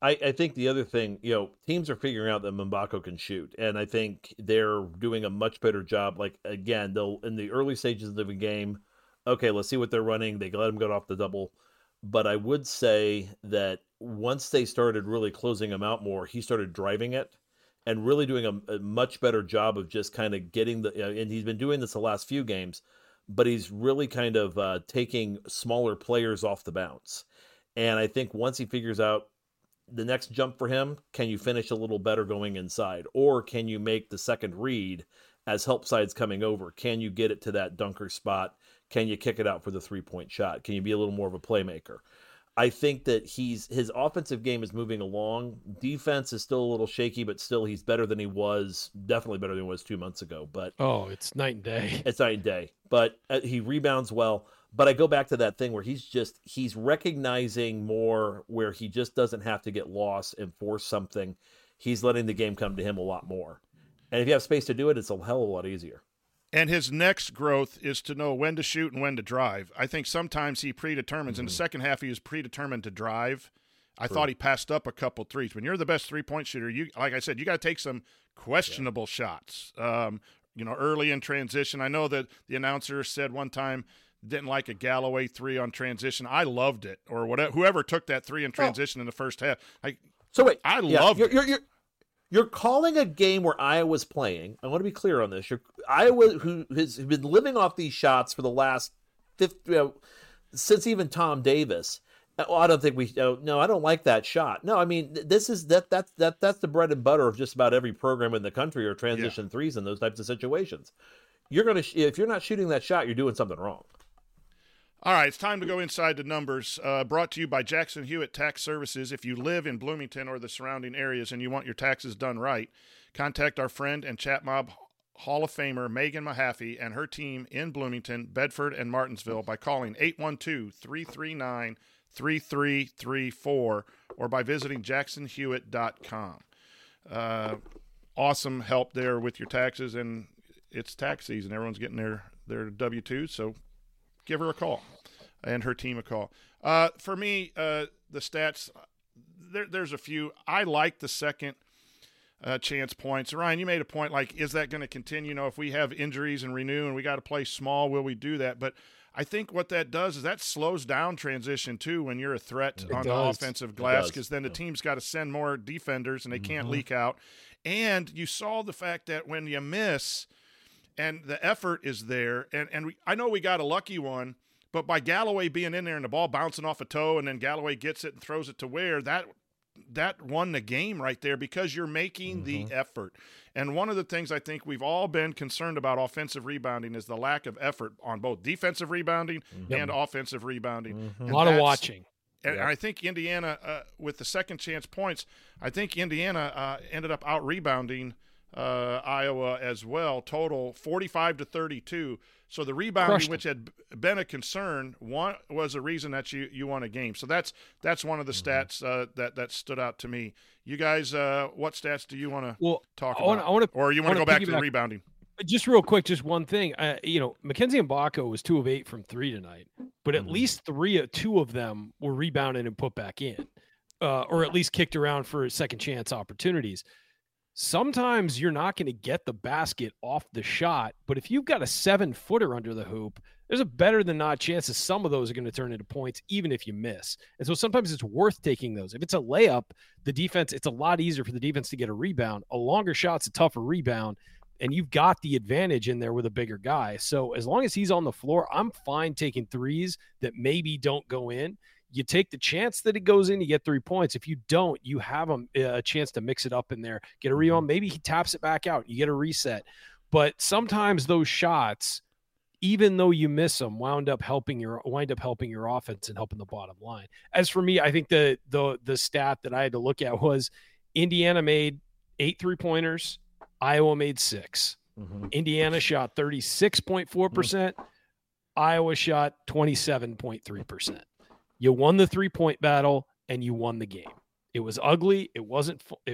I think the other thing, teams are figuring out that Mbako can shoot, and I think they're doing a much better job. Like, again, they'll in the early stages of the game, okay, let's see what they're running. They let him go off the double. But I would say that once they started really closing him out more, he started driving it and really doing a much better job of just kind of getting and he's been doing this the last few games, but he's really kind of taking smaller players off the bounce. And I think once he figures out the next jump for him, can you finish a little better going inside? Or can you make the second read as help side's coming over? Can you get it to that dunker spot? Can you kick it out for the 3-point shot? Can you be a little more of a playmaker? I think that his offensive game is moving along. Defense is still a little shaky, but still he's better than he was, definitely better than he was 2 months ago. But it's night and day. It's night and day. But he rebounds well. But I go back to that thing where he's recognizing more, where he just doesn't have to get lost and force something. He's letting the game come to him a lot more. And if you have space to do it, it's a hell of a lot easier. And his next growth is to know when to shoot and when to drive. I think sometimes he predetermines. In the second half, he was predetermined to drive. I thought he passed up a couple threes. When you're the best three-point shooter, like I said, you got to take some questionable shots. Early in transition. I know that the announcer said one time didn't like a Galloway three on transition. I loved it, or whatever. Whoever took that three in transition in the first half. I loved it. You're calling a game where Iowa's playing. I want to be clear on this. Iowa, who has been living off these shots for the last since even Tom Davis. Oh, I don't think no, I don't like that shot. No, I mean, this is that's the bread and butter of just about every program in the country, or transition threes in those types of situations. If you're not shooting that shot, you're doing something wrong. All right, it's time to go inside the numbers. Brought to you by Jackson Hewitt Tax Services. If you live in Bloomington or the surrounding areas and you want your taxes done right, contact our friend and Chat Mob Hall of Famer Megan Mahaffey and her team in Bloomington, Bedford, and Martinsville by calling 812-339-3334 or by visiting jacksonhewitt.com. Awesome help there with your taxes, and it's tax season. Everyone's getting their W-2s, so give her a call and her team a call. For me, the stats, there's a few. I like the second chance points. Ryan, you made a point, like, is that going to continue? If we have injuries and renew and we got to play small, will we do that? But I think what that does is that slows down transition, too, when you're a threat on the offensive glass, because then the team's got to send more defenders and they can't leak out. And you saw the fact that when you miss – and the effort is there, and I know we got a lucky one, but by Galloway being in there and the ball bouncing off a toe, and then Galloway gets it and throws it to Ware, that won the game right there, because you're making the effort. And one of the things I think we've all been concerned about offensive rebounding is the lack of effort on both defensive rebounding and offensive rebounding. A lot of watching. And I think Indiana, with the second chance points, I think Indiana ended up out-rebounding Iowa as well, total 45-32. So the rebounding, which had been a concern, was a reason that you won a game. So that's one of the stats that stood out to me. You guys, what stats do you want to talk about? Or you want to go back to the rebounding? Just real quick, just one thing. Mackenzie Mbako was 2 of 8 from 3 tonight, but at least 2 of them were rebounded and put back in, or at least kicked around for second chance opportunities. Sometimes you're not going to get the basket off the shot, but if you've got a 7-footer under the hoop, there's a better than not chance that some of those are going to turn into points, even if you miss. And so sometimes it's worth taking those. If it's a layup, the defense, it's a lot easier for the defense to get a rebound. A longer shot's a tougher rebound, and you've got the advantage in there with a bigger guy. So as long as he's on the floor, I'm fine taking threes that maybe don't go in. You take the chance that it goes in, you get 3 points. If you don't, you have a chance to mix it up in there, get a rebound. Maybe he taps it back out. You get a reset. But sometimes those shots, even though you miss them, wind up helping your offense and helping the bottom line. As for me, I think the stat that I had to look at was Indiana made 8 3-pointers, Iowa made 6. Indiana shot 36.4%, Iowa shot 27.3%. You won the 3-point battle and you won the game. It was ugly. It was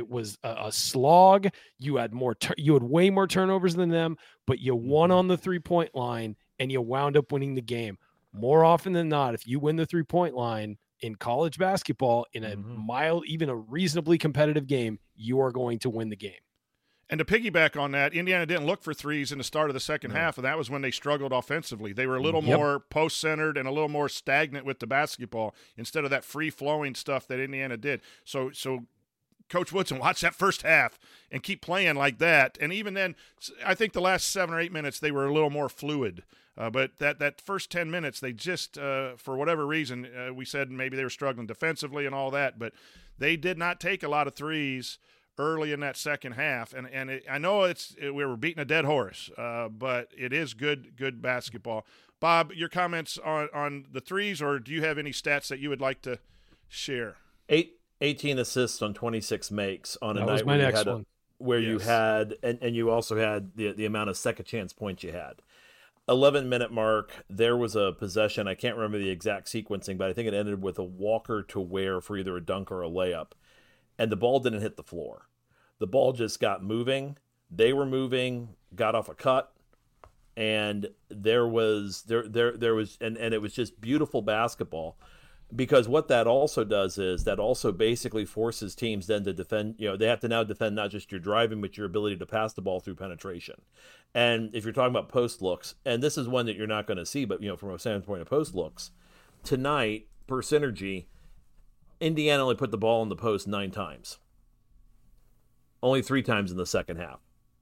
a slog. You had way more turnovers than them, but you won on the 3-point line and you wound up winning the game. More often than not, if you win the 3-point line, in college basketball, in a mild, even a reasonably competitive game, you are going to win the game. And to piggyback on that, Indiana didn't look for threes in the start of the second half, and that was when they struggled offensively. They were a little more post-centered and a little more stagnant with the basketball instead of that free-flowing stuff that Indiana did. So Coach Woodson, watch that first half and keep playing like that. And even then, I think the last 7 or 8 minutes, they were a little more fluid. But that first 10 minutes, they just, for whatever reason, we said maybe they were struggling defensively and all that, but they did not take a lot of threes early in that second half. And I know we were beating a dead horse, but it is good basketball. Bob, your comments on the threes, or do you have any stats that you would like to share? 18 assists on 26 makes on a that night was my where next one. You had and you also had the amount of second chance points you had. 11-minute mark, there was a possession. I can't remember the exact sequencing, but I think it ended with a Walker to Ware for either a dunk or a layup. And the ball didn't hit the floor. The ball just got moving. They were moving, got off a cut, and there was and it was just beautiful basketball. Because what that also does is that also basically forces teams then to defend, they have to now defend not just your driving, but your ability to pass the ball through penetration. And if you're talking about post looks, and this is one that you're not going to see, but, from a standpoint of post looks, tonight, per Synergy, Indiana only put the ball in the post 9 times. Only 3 times in the second half.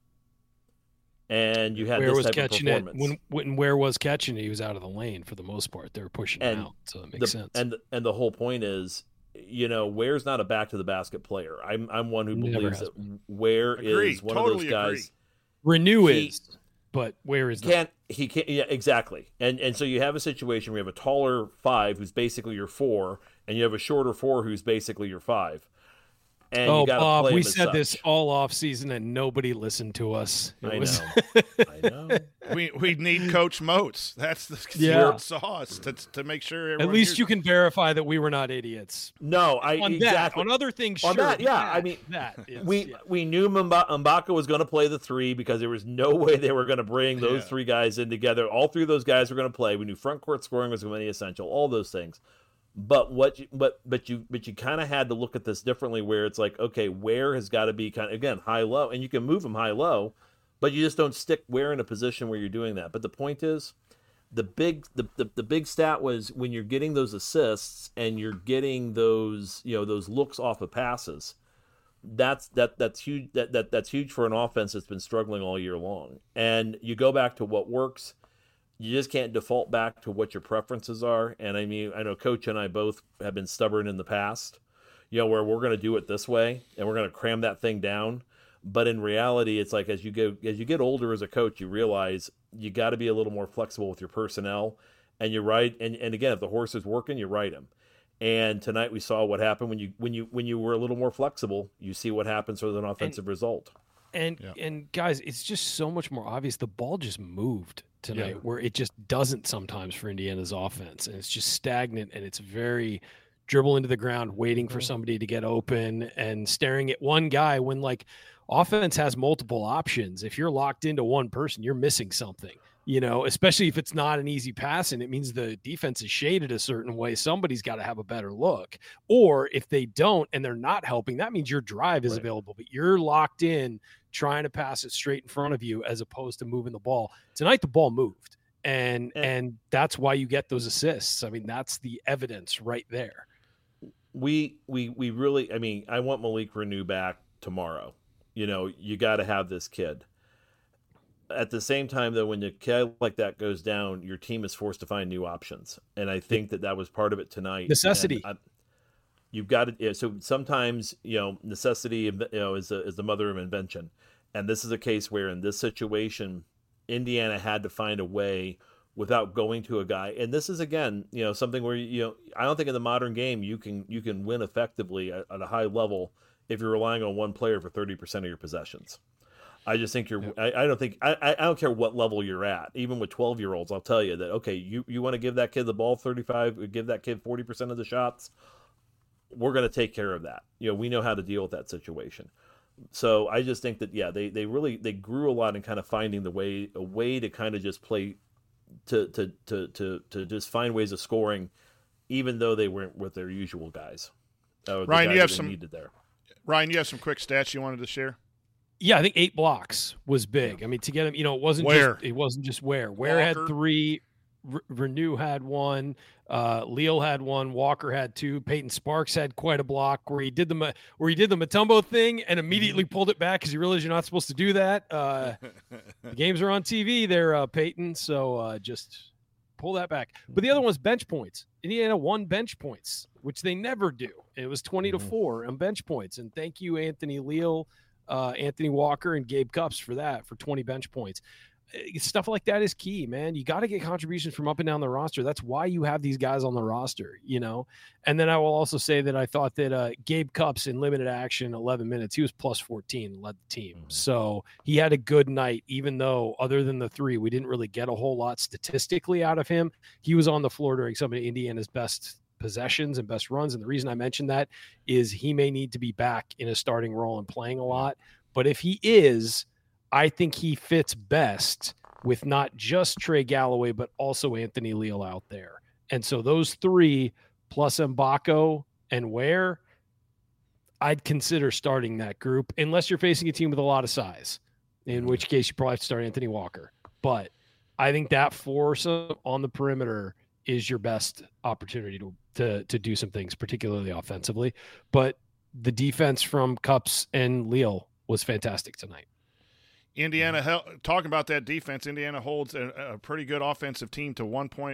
And you had Ware this was type catching of it. performance. When Ware was catching it, he was out of the lane for the most part. They were pushing him out, so it makes sense. And the whole point is, Ware's not a back to the basket player. I'm one who believes that Ware is one of those guys. Renew is, but Ware is not. He can't. Yeah, exactly. And so you have a situation where you have a taller 5 who's basically your 4, and you have a shorter 4 who's basically your 5. And Bob, we said this all off season and nobody listened to us. I know. We need Coach Moats. That's the secret sauce to make sure. At least you can verify that we were not idiots. No, exactly. On other things, on sure. That, yeah, I mean, we knew Mbaka was going to play the 3 because there was no way they were going to bring those 3 guys in together. All 3 of those guys were going to play. We knew front court scoring was going to be essential. All those things. But you kind of had to look at this differently, where it's like, okay, Ware has got to be kind of, again, high low, and you can move him high low, but you just don't stick Ware in a position where you're doing that. But the point is, the big stat was when you're getting those assists and you're getting those those looks off of passes. That's huge. That's huge for an offense that's been struggling all year long. And you go back to what works. You just can't default back to what your preferences are. And I mean, I know Coach and I both have been stubborn in the past, where we're going to do it this way and we're going to cram that thing down. But in reality, it's like as you get older as a coach, you realize you got to be a little more flexible with your personnel. And you're right. And again, if the horse is working, you ride him. And tonight we saw what happened when you were a little more flexible. You see what happens with an offensive result. And guys, it's just so much more obvious. The ball just moved tonight, where it just doesn't sometimes for Indiana's offense, and it's just stagnant, and it's very dribble into the ground, waiting for somebody to get open and staring at one guy when offense has multiple options. If you're locked into one person, you're missing something. Especially if it's not an easy pass and it means the defense is shaded a certain way, somebody's got to have a better look. Or if they don't and they're not helping, that means your drive is available, but you're locked in trying to pass it straight in front of you as opposed to moving the ball. Tonight, the ball moved, and that's why you get those assists. I mean, that's the evidence right there. We really, I mean, I want Malik Renew back tomorrow. You got to have this kid. At the same time, though, when a kid like that goes down, your team is forced to find new options. And I think that was part of it tonight. Necessity. You've got to. So sometimes, necessity, is the mother of invention. And this is a case where in this situation, Indiana had to find a way without going to a guy. And this is, again, something where, I don't think in the modern game you can win effectively at a high level if you're relying on one player for 30% of your possessions. I just think I don't care what level you're at. Even with 12-year-olds, I'll tell you that, okay, you want to give that kid the ball 35, give that kid 40% of the shots, we're going to take care of that. We know how to deal with that situation. So I just think that, they grew a lot in kind of finding a way to kind of just play to just find ways of scoring even though they weren't with their usual guys. Ryan, you have some needed there. Ryan, you have some quick stats you wanted to share? Yeah, I think 8 blocks was big. I mean, to get him, it wasn't just Ware. Ware had 3, Renew had 1, Leal had 1, Walker had 2, Peyton Sparks had quite a block where he did the Mutombo thing and immediately pulled it back because he realized you're not supposed to do that. The games are on TV there, Peyton, so just pull that back. But the other one was bench points. Indiana won bench points, which they never do. It was 20-4 on bench points, and thank you, Anthony Leal, Anthony Walker, and Gabe Cupps for that, for 20 bench points. Stuff like that is key, man. You got to get contributions from up and down the roster. That's why you have these guys on the roster, And then I will also say that I thought that Gabe Cupps in limited action, 11 minutes, he was plus 14, led the team. So he had a good night, even though other than the 3, we didn't really get a whole lot statistically out of him. He was on the floor during some of Indiana's best possessions and best runs. And the reason I mentioned that is he may need to be back in a starting role and playing a lot. But if he is, I think he fits best with not just Trey Galloway, but also Anthony Leal out there. And so those 3 plus Mbako and Ware, I'd consider starting that group unless you're facing a team with a lot of size, in which case you probably have to start Anthony Walker. But I think that foursome on the perimeter is your best opportunity to do some things, particularly offensively. But the defense from Cupps and Leal was fantastic tonight. Indiana, talking about that defense, Indiana holds a pretty good offensive team to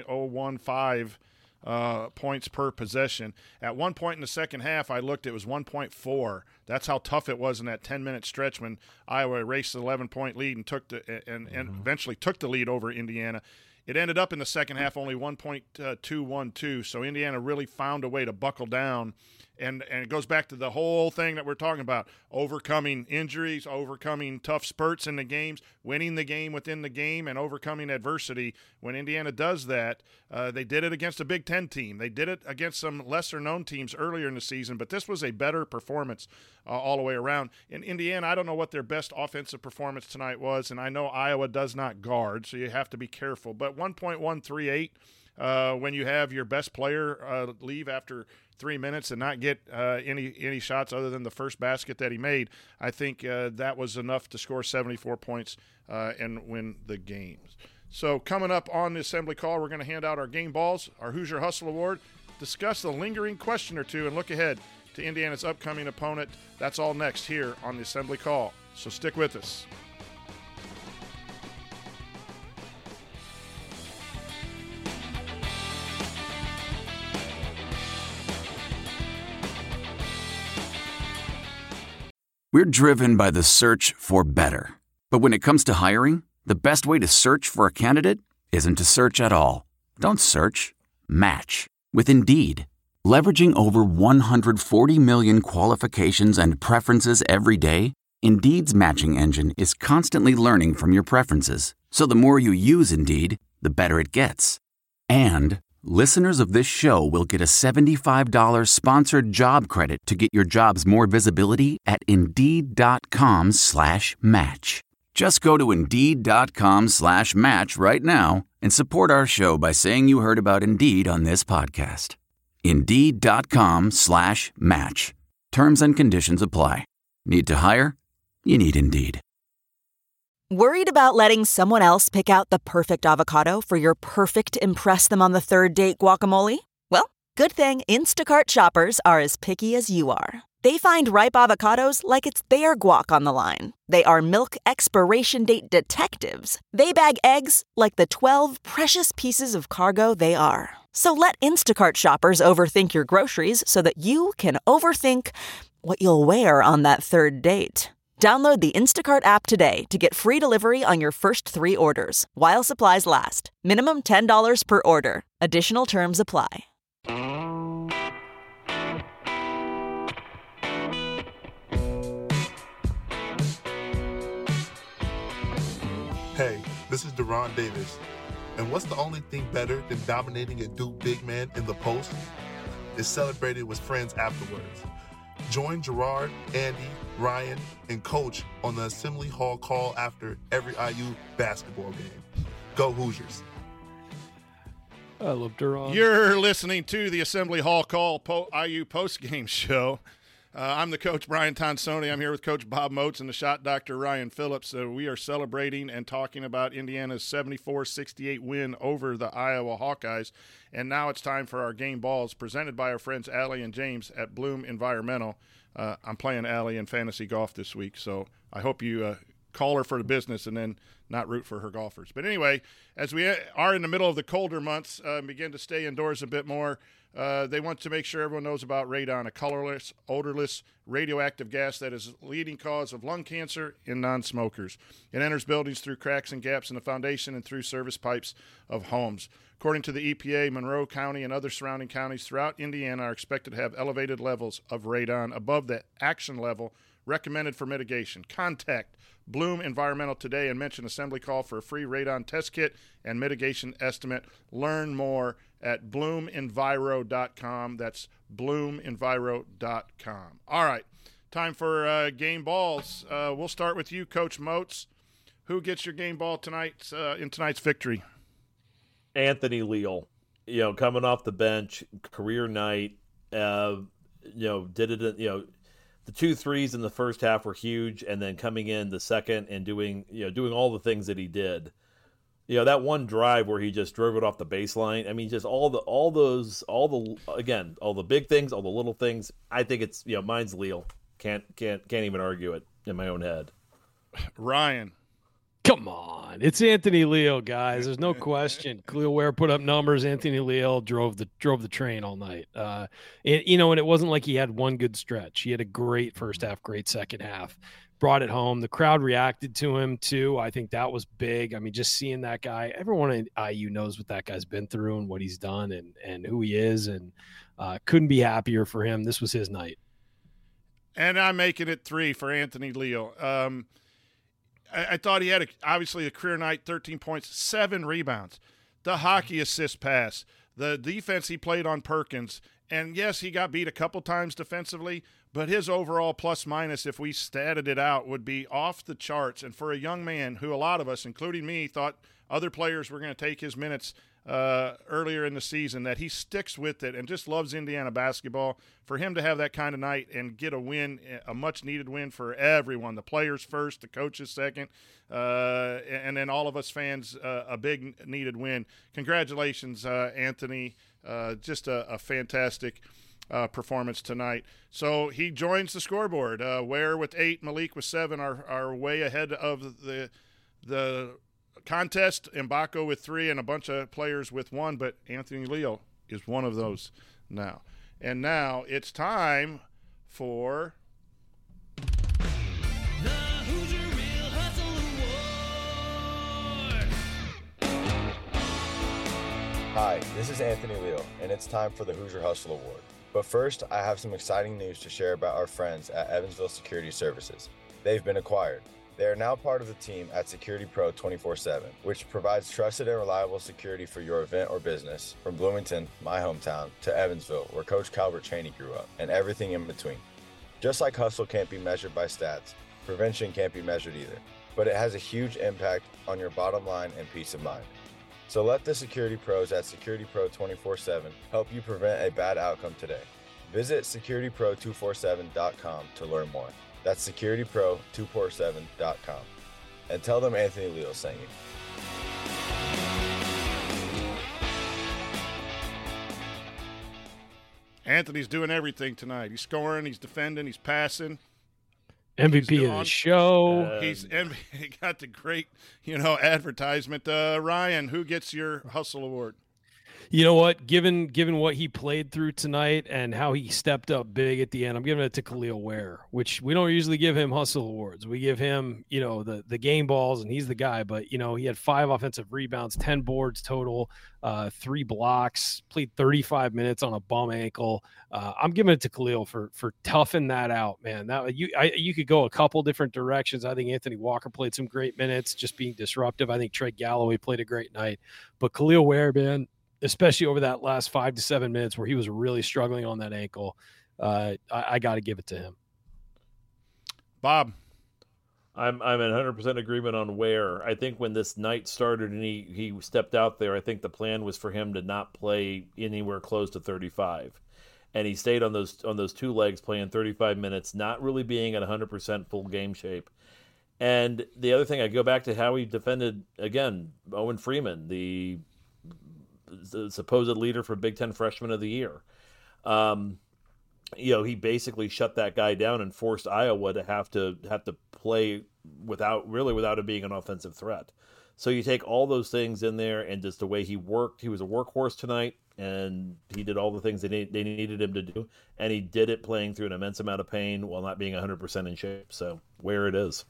1.015 points per possession. At one point in the second half, I looked, it was 1.4. That's how tough it was in that 10-minute stretch when Iowa erased the 11-point lead and and eventually took the lead over Indiana. It ended up in the second half only 1.212, so Indiana really found a way to buckle down. And it goes back to the whole thing that we're talking about, overcoming injuries, overcoming tough spurts in the games, winning the game within the game, and overcoming adversity. When Indiana does that, they did it against a Big Ten team. They did it against some lesser-known teams earlier in the season, but this was a better performance all the way around. In Indiana, I don't know what their best offensive performance tonight was, and I know Iowa does not guard, so you have to be careful. But 1.138 when you have your best player leave after 3 minutes and not get any shots other than the first basket that he made, I think that was enough to score 74 points and win the games. So coming up on the Assembly Call, we're going to hand out our game balls, our Hoosier Hustle Award, discuss the lingering question or two, and look ahead to Indiana's upcoming opponent. That's all next here on the Assembly Call. So stick with us. We're driven by the search for better. But when it comes to hiring, the best way to search for a candidate isn't to search at all. Don't search, match with Indeed. Leveraging over 140 million qualifications and preferences every day, Indeed's matching engine is constantly learning from your preferences. So the more you use Indeed, the better it gets. And listeners of this show will get a $75 sponsored job credit to get your jobs more visibility at Indeed.com/match. Just go to Indeed.com/match right now and support our show by saying you heard about Indeed on this podcast. Indeed.com/match. Terms and conditions apply. Need to hire? You need Indeed. Worried about letting someone else pick out the perfect avocado for your perfect impress them on the third date guacamole? Well, good thing Instacart shoppers are as picky as you are. They find ripe avocados like it's their guac on the line. They are milk expiration date detectives. They bag eggs like the 12 precious pieces of cargo they are. So let Instacart shoppers overthink your groceries so that you can overthink what you'll wear on that third date. Download the Instacart app today to get free delivery on your first 3 orders, while supplies last. Minimum $10 per order. Additional terms apply. Hey, this is Deron Davis. And what's the only thing better than dominating a Duke big man in the post? It's celebrating with friends afterwards. Join Gerard, Andy, Ryan, and Coach on the Assembly Hall call after every IU basketball game. Go Hoosiers. I love Duran. You're listening to the Assembly Hall Call IU postgame show. I'm the coach, Brian Tonsoni. I'm here with Coach Bob Moats and the shot doctor, Ryan Phillips. We are celebrating and talking about Indiana's 74-68 win over the Iowa Hawkeyes. And now it's time for our game balls presented by our friends Allie and James at Bloom Environmental. I'm playing Allie in fantasy golf this week, so I hope you call her for the business and then not root for her golfers. But anyway, as we are in the middle of the colder months, begin to stay indoors a bit more, they want to make sure everyone knows about radon, a colorless, odorless, radioactive gas that is the leading cause of lung cancer in non-smokers. It enters buildings through cracks and gaps in the foundation and through service pipes of homes. According to the EPA, Monroe County and other surrounding counties throughout Indiana are expected to have elevated levels of radon above the action level recommended for mitigation. Contact Bloom Environmental today and mention Assembly Call for a free radon test kit and mitigation estimate. Learn more at bloomenviro.com. That's bloomenviro.com. All right, time for game balls. We'll start with you, Coach Moats. Who gets your game ball tonight in tonight's victory? Anthony Leal, coming off the bench, career night, did it, the 2 threes in the first half were huge, and then coming in the second and doing all the things that he did. That one drive where he just drove it off the baseline. I mean, just all the big things, all the little things. I think it's, mine's Leal. Can't even argue it in my own head. Ryan. Come on. It's Anthony Leal, guys. There's no question. Khalil Ware put up numbers. Anthony Leal drove the train all night. And it wasn't like he had one good stretch. He had a great first half, great second half. Brought it home. The crowd reacted to him, too. I think that was big. I mean, just seeing that guy, everyone at IU knows what that guy's been through and what he's done and who he is, and couldn't be happier for him. This was his night. And I'm making it 3 for Anthony Leal. I thought he had, obviously, a career night, 13 points, 7 rebounds, the hockey assist pass, the defense he played on Perkins. And, yes, he got beat a couple times defensively, but his overall plus-minus, if we statted it out, would be off the charts. And for a young man who a lot of us, including me, thought other players were going to take his minutes earlier in the season, that he sticks with it and just loves Indiana basketball. For him to have that kind of night and get a win, a much-needed win for everyone, the players first, the coaches second, and then all of us fans, a big needed win. Congratulations, Anthony. Just a fantastic performance tonight. So he joins the scoreboard. Ware with 8, Malik with 7 are way ahead of the contest. Mbako with 3 and a bunch of players with 1, but Anthony Leal is one of those now. And now it's time for The Hoosier Real Hustle Award. Hi, this is Anthony Leal, and it's time for the Hoosier Hustle Award. But first, I have some exciting news to share about our friends at Evansville Security Services. They've been acquired. They are now part of the team at Security Pro 24/7, which provides trusted and reliable security for your event or business, from Bloomington, my hometown, to Evansville, where Coach Calvert Chaney grew up, and everything in between. Just like hustle can't be measured by stats, prevention can't be measured either, but it has a huge impact on your bottom line and peace of mind. So let the security pros at Security Pro 24/7 help you prevent a bad outcome today. Visit securitypro247.com to learn more. That's securitypro247.com. And tell them Anthony Leal sent you. Anthony's doing everything tonight. He's scoring, he's defending, he's passing. MVP of the show. He got the great, advertisement. Ryan, who gets your Hustle Award? You know what? Given what he played through tonight and how he stepped up big at the end, I'm giving it to Khalil Ware, which we don't usually give him hustle awards. We give him, the game balls, and he's the guy. But, he had 5 offensive rebounds, 10 boards total, 3 blocks, played 35 minutes on a bum ankle. I'm giving it to Khalil for toughing that out, man. You could go a couple different directions. I think Anthony Walker played some great minutes, just being disruptive. I think Trey Galloway played a great night. But Khalil Ware, man, especially over that last 5 to 7 minutes where he was really struggling on that ankle, I got to give it to him. Bob. I'm in 100% agreement on Ware. I think when this night started and he stepped out there, I think the plan was for him to not play anywhere close to 35. And he stayed on those two legs playing 35 minutes, not really being at 100% full game shape. And the other thing, I go back to how he defended, again, Owen Freeman, the supposed leader for Big Ten Freshman of the Year. He basically shut that guy down and forced Iowa to have to play without it being an offensive threat. So you take all those things in there, and just the way he worked, he was a workhorse tonight, and he did all the things they needed him to do, and he did it playing through an immense amount of pain while not being 100% in shape. So Ware it is.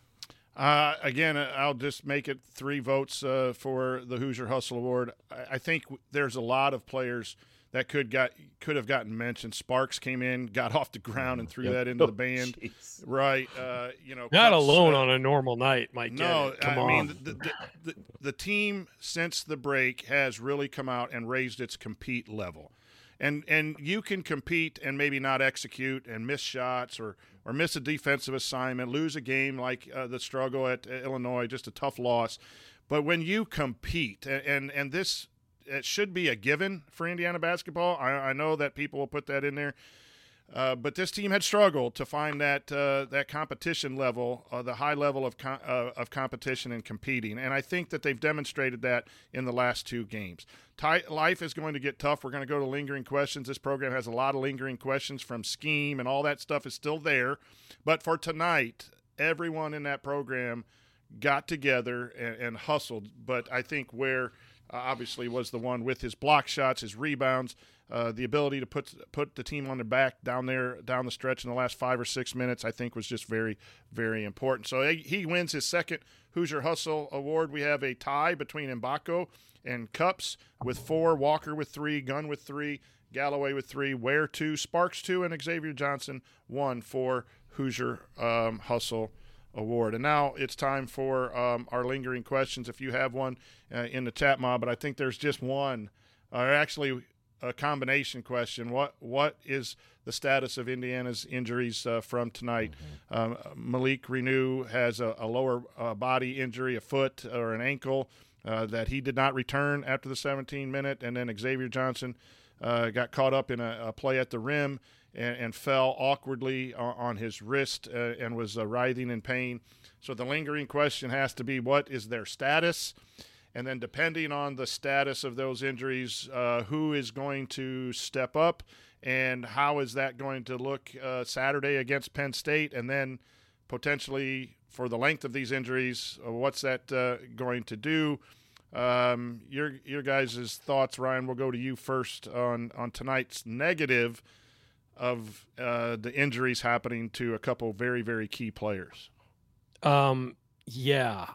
Again, I'll just make it 3 votes for the Hoosier Hustle Award. I think there's a lot of players that could have gotten mentioned. Sparks came in, got off the ground, and threw that into the band. Geez. Right. Not alone on a normal night, Mike. No, come on. I mean, the team since the break has really come out and raised its compete level. And you can compete and maybe not execute and miss shots or miss a defensive assignment, lose a game like the struggle at Illinois, just a tough loss. But when you compete, and this – it should be a given for Indiana basketball. I know that people will put that in there. But this team had struggled to find that competition level, the high level of competition and competing. And I think that they've demonstrated that in the last 2 games. Life is going to get tough. We're going to go to lingering questions. This program has a lot of lingering questions from scheme, and all that stuff is still there. But for tonight, everyone in that program got together and hustled. But I think Ware obviously was the one with his block shots, his rebounds, the ability to put the team on their back down the stretch in the last 5 or 6 minutes, I think was just very, very important. So he wins his second Hoosier Hustle Award. We have a tie between Mbako and Cups with 4, Walker with 3, Gunn with 3, Galloway with 3, Ware 2, Sparks 2, and Xavier Johnson 1 for Hoosier Hustle Award. And now it's time for our lingering questions. If you have one in the chat mob, but I think there's just one, or actually a combination question. What is the status of Indiana's injuries from tonight? Malik Renew has a lower body injury, a foot or an ankle that he did not return after the 17-minute, and then Xavier Johnson got caught up in a play at the rim and fell awkwardly on his wrist and was writhing in pain. So the lingering question has to be, what is their status? And then depending on the status of those injuries, who is going to step up, and how is that going to look Saturday against Penn State? And then potentially for the length of these injuries, what's that going to do? Your guys' thoughts, Ryan, we'll go to you first on tonight's negative of the injuries happening to a couple very, very key players. Yeah,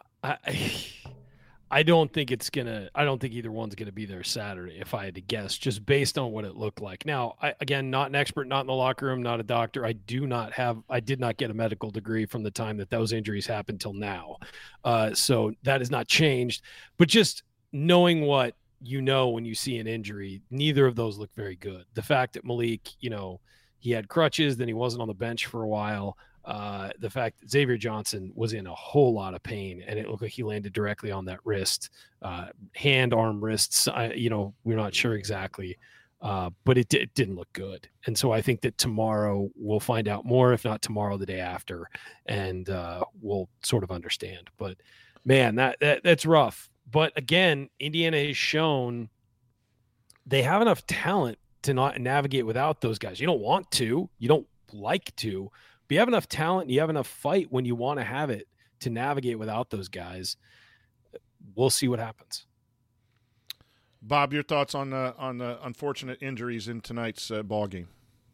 I don't think either one's gonna be there Saturday, if I had to guess, just based on what it looked like. Now, again, not an expert, not in the locker room, not a doctor. I did not get a medical degree from the time that those injuries happened till now. So that has not changed, but just knowing what when you see an injury, neither of those look very good. The fact that Malik, he had crutches, then he wasn't on the bench for a while. The fact that Xavier Johnson was in a whole lot of pain, and it looked like he landed directly on that wrist, arm, wrists. We're not sure exactly, but it didn't look good. And so I think that tomorrow we'll find out more, if not tomorrow, the day after, and we'll sort of understand. But man, that's rough. But again, Indiana has shown they have enough talent to not navigate without those guys. You don't want to, you don't like to, but you have enough talent and you have enough fight when you want to have it to navigate without those guys. We'll see what happens. Bob, your thoughts on the unfortunate injuries in tonight's ball game?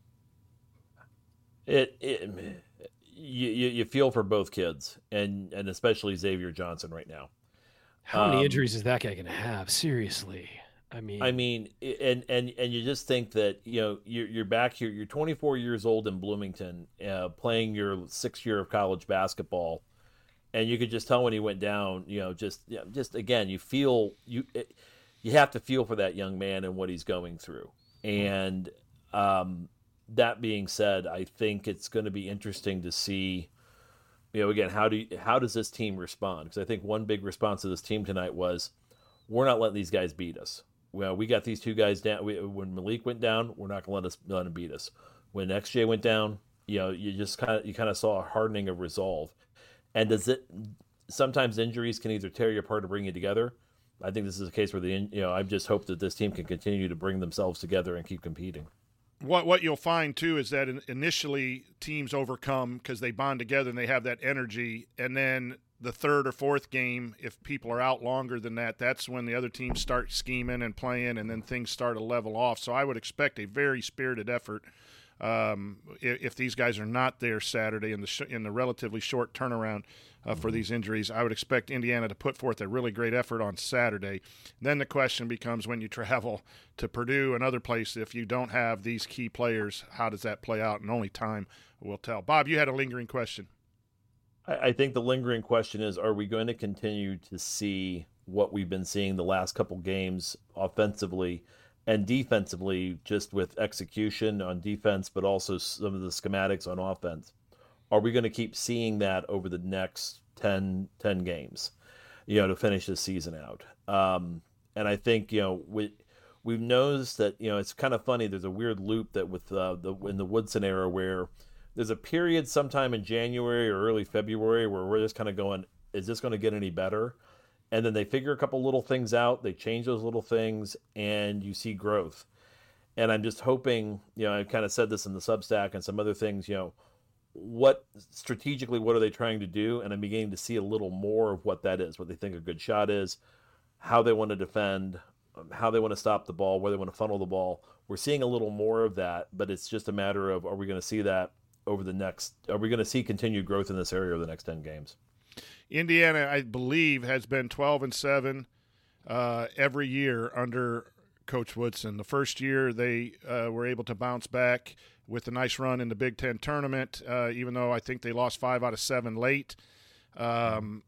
You feel for both kids, and especially Xavier Johnson right now. How many injuries is that guy going to have? Seriously. I mean, and you just think that, you're back here, you're 24 years old in Bloomington, playing your 6th year of college basketball. And you could just tell when he went down, just again, you have to feel for that young man and what he's going through. And that being said, I think it's going to be interesting to see again, how does this team respond? Because I think one big response to this team tonight was, we're not letting these guys beat us. Well, we got these two guys down. When Malik went down, we're not going to let him beat us. When XJ went down, you just kind of saw a hardening of resolve. And sometimes injuries can either tear you apart or bring you together. I think this is a case where I just hope that this team can continue to bring themselves together and keep competing. What you'll find, too, is that initially teams overcome because they bond together and they have that energy. And then the third or fourth game, if people are out longer than that, that's when the other teams start scheming and playing, and then things start to level off. So I would expect a very spirited effort if these guys are not there Saturday in the relatively short turnaround for these injuries. I would expect Indiana to put forth a really great effort on Saturday. Then the question becomes, when you travel to Purdue and other places, if you don't have these key players, how does that play out? And only time will tell. Bob, you had a lingering question. I think the lingering question is, are we going to continue to see what we've been seeing the last couple games offensively and defensively, just with execution on defense, but also some of the schematics on offense? Are we going to keep seeing that over the next 10 games, to finish this season out? And I think, we've noticed that, it's kind of funny. There's a weird loop that with in the Woodson era where there's a period sometime in January or early February where we're just kind of going, is this going to get any better? And then they figure a couple little things out, they change those little things, and you see growth. And I'm just hoping, I kind of said this in the Substack and some other things, what are they trying to do? And I'm beginning to see a little more of what that is, what they think a good shot is, how they want to defend, how they want to stop the ball, where they want to funnel the ball. We're seeing a little more of that, but it's just a matter of, are we going to see that are we going to see continued growth in this area over the next 10 games? Indiana, I believe, has been 12-7 every year under Coach Woodson. The first year they were able to bounce back with a nice run in the Big Ten tournament, even though I think they lost 5 out of 7 late, and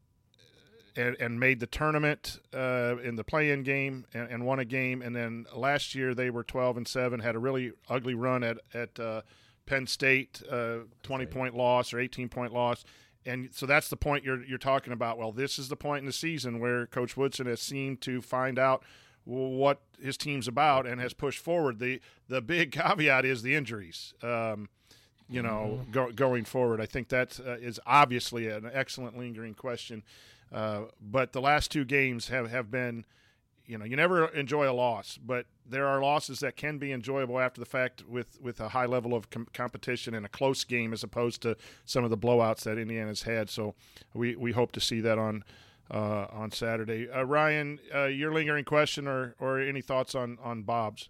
made the tournament in the play-in game and won a game. And then last year they were 12-7, had a really ugly run at Penn State, 20-point loss or 18-point loss. And so that's the point you're talking about. Well, this is the point in the season where Coach Woodson has seemed to find out what his team's about and has pushed forward. The big caveat is the injuries. Going forward, I think that is obviously an excellent lingering question. But the last 2 games have been, you never enjoy a loss, but there are losses that can be enjoyable after the fact with a high level of competition and a close game as opposed to some of the blowouts that Indiana's had. So we hope to see that on Saturday. Ryan, your lingering question or any thoughts on Bob's?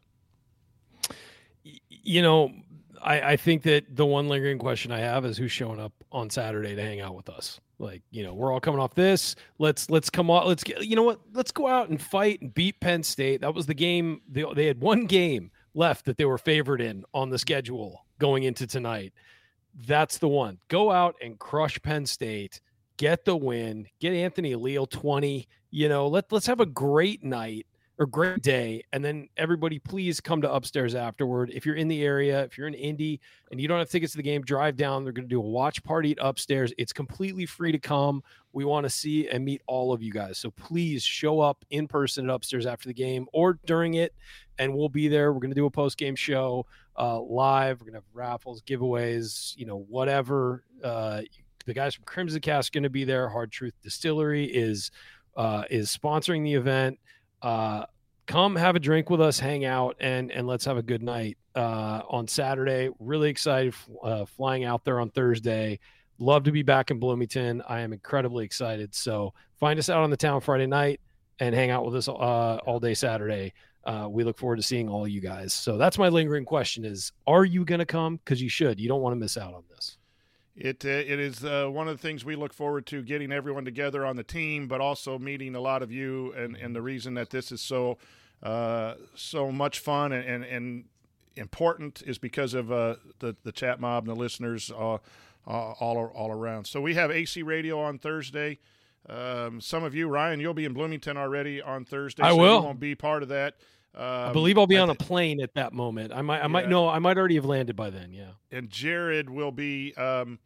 I think that the one lingering question I have is who's showing up on Saturday to hang out with us. We're all coming off this. Let's come on. Let's go out and fight and beat Penn State. That was the game. They had one game left that they were favored in on the schedule going into tonight. That's the one. Go out and crush Penn State. Get the win. Get Anthony Leal 20. Let's have a great night or great day. And then everybody please come to Upstairs afterward. If you're in the area, if you're in Indy and you don't have tickets to the game, drive down. They're going to do a watch party at Upstairs. It's completely free to come. We want to see and meet all of you guys. So please show up in person at Upstairs after the game or during it. And we'll be there. We're going to do a post-game show live. We're going to have raffles, giveaways, whatever. The guys from Crimson Cast are going to be there. Hard Truth Distillery is sponsoring the event. Come have a drink with us, hang out, and let's have a good night on Saturday. Really excited flying out there on Thursday. Love to be back in Bloomington. I am incredibly excited. So find us out on the town Friday night and hang out with us all day Saturday. We look forward to seeing all of you guys. So that's my lingering question is, are you going to come? Because you should. You don't want to miss out on this. It is one of the things we look forward to, getting everyone together on the team, but also meeting a lot of you. And the reason that this is so much fun and important is because of the chat mob and the listeners all around. So we have AC Radio on Thursday. Some of you, Ryan, you'll be in Bloomington already on Thursday. I will. You won't be part of that. I believe I'll be on a plane at that moment. I might already have landed by then. Yeah. And Jared will be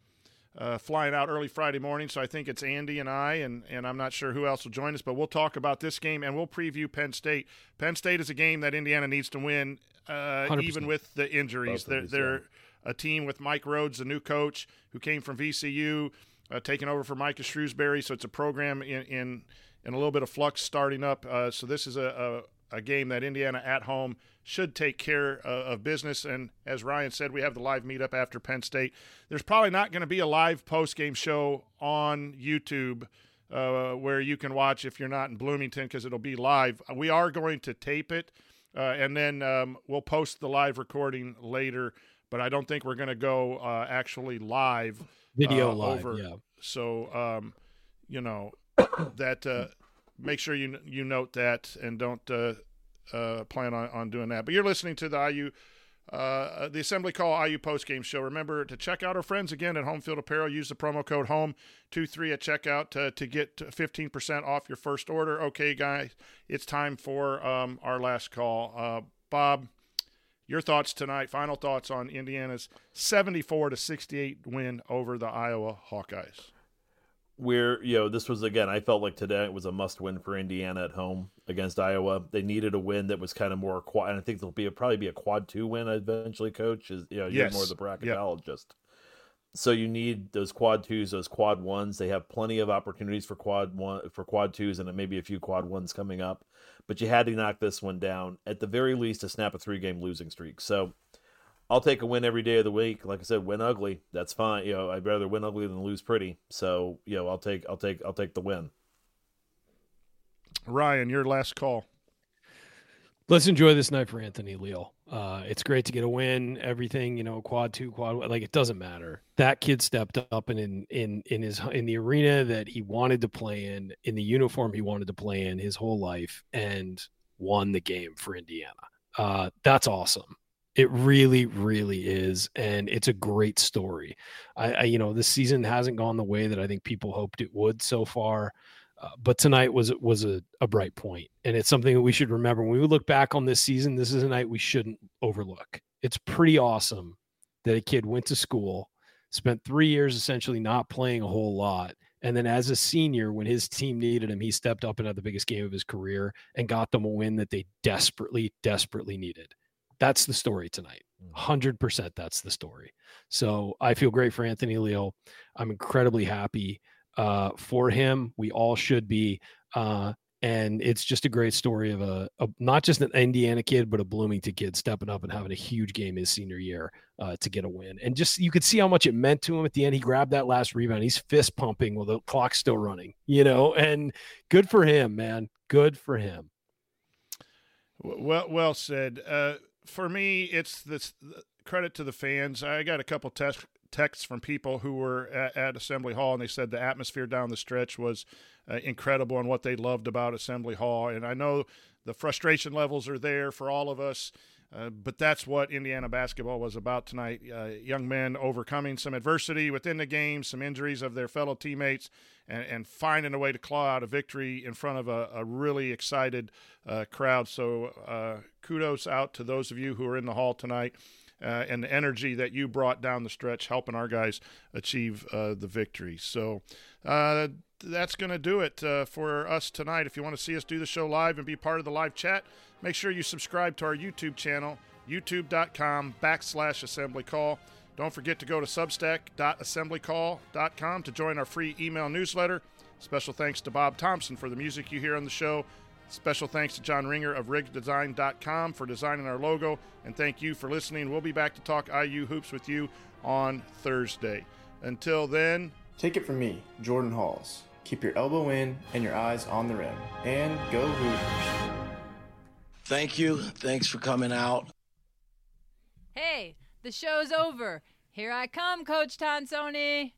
flying out early Friday morning, so I think it's Andy and I, and I'm not sure who else will join us, but we'll talk about this game, and we'll preview Penn State. Penn State is a game that Indiana needs to win, even with the injuries. They're a team with Mike Rhodes, the new coach, who came from VCU, taking over for Micah Shrewsbury, so it's a program in a little bit of flux starting up. So this is a game that Indiana at home should take care of business. And as Ryan said, we have the live meetup after Penn State. There's probably not going to be a live post-game show on YouTube where you can watch if you're not in Bloomington, because it'll be live. We are going to tape it, and then we'll post the live recording later, but I don't think we're going to go actually live. Video live, yeah. So, that make sure you note that and don't plan on doing that. But you're listening to the IU, the Assembly Call IU postgame show. Remember to check out our friends again at Home Field Apparel. Use the promo code HOME23 at checkout to get 15% off your first order. Okay, guys, it's time for our last call. Bob, your thoughts tonight, final thoughts on Indiana's 74-68 win over the Iowa Hawkeyes. This was, again, I felt like today it was a must-win for Indiana at home against Iowa. They needed a win that was kind of more quad, and I think there'll probably be a quad 2 win eventually, Coach. You're more the bracketologist. Yep. So you need those quad 2s, those quad 1s. They have plenty of opportunities for quad 2s, and maybe a few quad 1s coming up. But you had to knock this one down, at the very least, to snap a 3-game losing streak. So I'll take a win every day of the week. Like I said, win ugly. That's fine. I'd rather win ugly than lose pretty. So, I'll take the win. Ryan, your last call. Let's enjoy this night for Anthony Leal. It's great to get a win. Everything, quad 2, like it doesn't matter. That kid stepped up and in the arena that he wanted to play in the uniform he wanted to play in his whole life, and won the game for Indiana. That's awesome. It really, really is, and it's a great story. This season hasn't gone the way that I think people hoped it would so far, but tonight was a bright point, and it's something that we should remember. When we look back on this season, this is a night we shouldn't overlook. It's pretty awesome that a kid went to school, spent 3 years essentially not playing a whole lot, and then as a senior, when his team needed him, he stepped up and had the biggest game of his career and got them a win that they desperately, desperately needed. That's the story tonight. 100% that's the story. So I feel great for Anthony Leal. I'm incredibly happy for him. We all should be. And it's just a great story of a not just an Indiana kid, but a Bloomington kid stepping up and having a huge game his senior year to get a win. And just you could see how much it meant to him at the end. He grabbed that last rebound. He's fist pumping while the clock's still running, and good for him, man. Good for him. Well said. For me, it's this credit to the fans. I got a couple texts from people who were at Assembly Hall, and they said the atmosphere down the stretch was incredible and what they loved about Assembly Hall. And I know the frustration levels are there for all of us, but that's what Indiana basketball was about tonight. Young men overcoming some adversity within the game, some injuries of their fellow teammates, and finding a way to claw out a victory in front of a really excited crowd. So kudos out to those of you who are in the hall tonight and the energy that you brought down the stretch, helping our guys achieve the victory. So that's going to do it for us tonight. If you want to see us do the show live and be part of the live chat, make sure you subscribe to our YouTube channel, youtube.com/assemblycall. Don't forget to go to substack.assemblycall.com to join our free email newsletter. Special thanks to Bob Thompson for the music you hear on the show. Special thanks to John Ringer of rigsdesign.com for designing our logo. And thank you for listening. We'll be back to talk IU hoops with you on Thursday. Until then, take it from me, Jordan Halls. Keep your elbow in and your eyes on the rim. And go Hoosiers. Thank you. Thanks for coming out. Hey, the show's over. Here I come, Coach Tonsoni.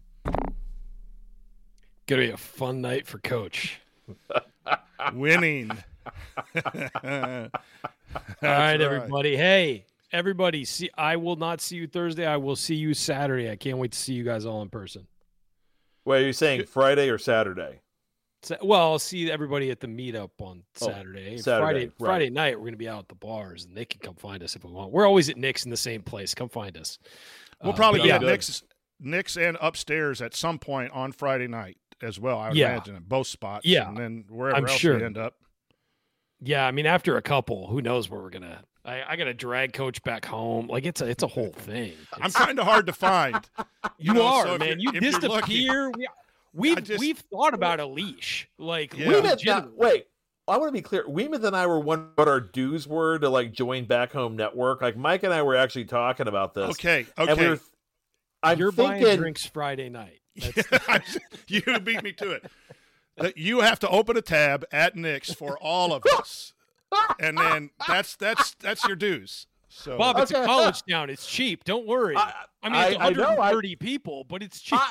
Gonna be a fun night for Coach. Winning. All right, everybody. Hey, everybody. I will not see you Thursday. I will see you Saturday. I can't wait to see you guys all in person. Wait, are you saying Friday or Saturday? Well, I'll see everybody at the meetup on Saturday. Friday night, we're going to be out at the bars, and they can come find us if we want. We're always at Nick's in the same place. Come find us. We'll probably be at Nick's Knicks and upstairs at some point on Friday night as well. I would Yeah. imagine at both spots. Yeah. And then wherever I'm else sure. we end up. Yeah, I mean, after a couple, who knows where we're gonna? I gotta drag Coach back home. Like it's a whole thing. I'm kind of hard to find. You know, are, so if man. you're- You if you're lucky- disappear. We've thought about a leash. Like Yeah. Wait, I want to be clear. Weymouth and I were wondering what our dues were to like join Back Home Network. Like Mike and I were actually talking about this. Okay. And we were, You're buying thinking, drinks Friday night. You beat me to it. That you have to open a tab at Knicks for all of us, and then that's your dues. So Bob, it's a college town. It's cheap. Don't worry. I mean, it's I know, 130 people, but it's cheap.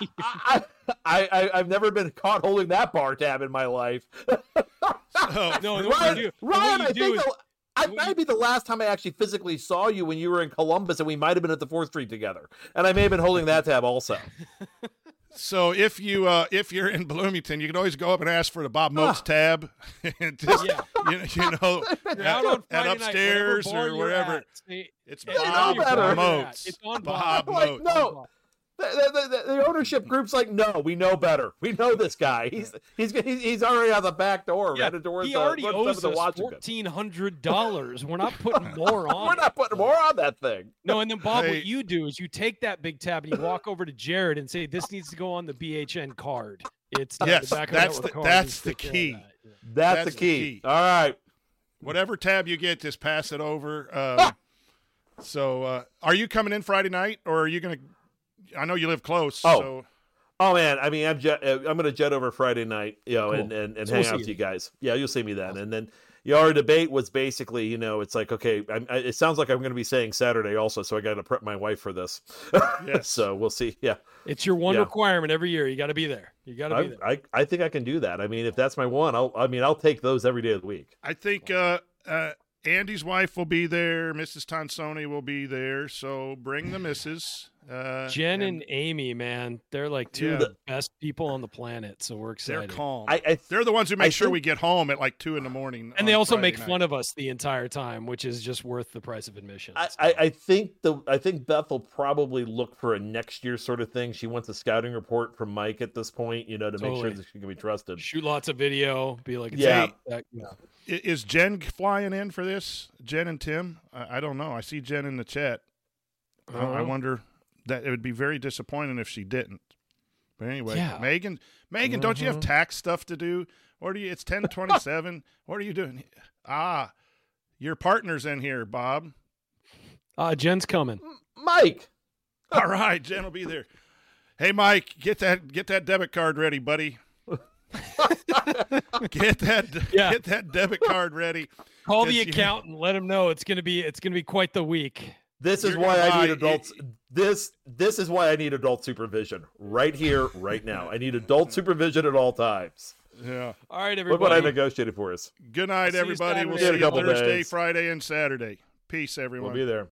I've never been caught holding that bar tab in my life. No, Ryan, I think it might be the last time I actually physically saw you when you were in Columbus, and we might have been at the 4th Street together, and I may have been holding that tab also. So if you're in Bloomington, you can always go up and ask for the Bob Moats tab, and just, you know, at upstairs or wherever. It's Bob Moats. It's on Bob Like, Moats. no, the ownership group's like, no, we know better. We know this guy. He's already out the back door, headed towards He already owes us Washington. $1,400. We're not putting more on. We're not putting more on that thing. No, and then Bob, what you do is you take that big tab and you walk over to Jared and say, "This needs to go on the BHN card." It's Yes, the back of that's the the card. that's You the take care of key. that. That's the key. All right. Whatever tab you get, just pass it over. So, are you coming in Friday night, or are you going to? I know you live close. So. Oh man, I mean, I'm going to jet over Friday night, Cool. and So hang we'll out see with you. you guys. Yeah, you'll see me then. And then our debate was basically, it's like, okay, it sounds like I'm going to be saying Saturday also, so I got to prep my wife for this. Yes. So we'll see. Yeah, It's your one requirement every year. You got to be there. You got to be there. I think I can do that. I mean, if that's my one, I'll take those every day of the week. I think Andy's wife will be there. Mrs. Tonsoni will be there. So bring the missus. Jen and Amy, man, they're like two of the best people on the planet. So we're excited. They're calm. I they're the ones who make I sure think- we get home at like 2 a.m. And they also make fun of us the entire time, which is just worth the price of admission. I think Beth will probably look for a next year sort of thing. She wants a scouting report from Mike at this point, to make sure Totally. that she can be trusted. Shoot lots of video. Be like, Yeah. Is Jen flying in for this? Jen and Tim? I don't know. I see Jen in the chat. I wonder. That it would be very disappointing if she didn't. But anyway, Yeah. Megan, don't you have tax stuff to do? Or do you? It's 10:27. What are you doing? Your partner's in here, Bob. Jen's coming. Mike. All right, Jen will be there. Hey, Mike, get that debit card ready, buddy. Get that debit card ready. Call the accountant. Let him know it's gonna be quite the week. This is why I need adults. This is why I need adult supervision right here, right now. I need adult supervision at all times. Yeah. All right, everybody. Look what I negotiated for us. Good night, See you everybody. We'll Saturday. see you couple Thursday, days. Friday, and Saturday. Peace, everyone. We'll be there.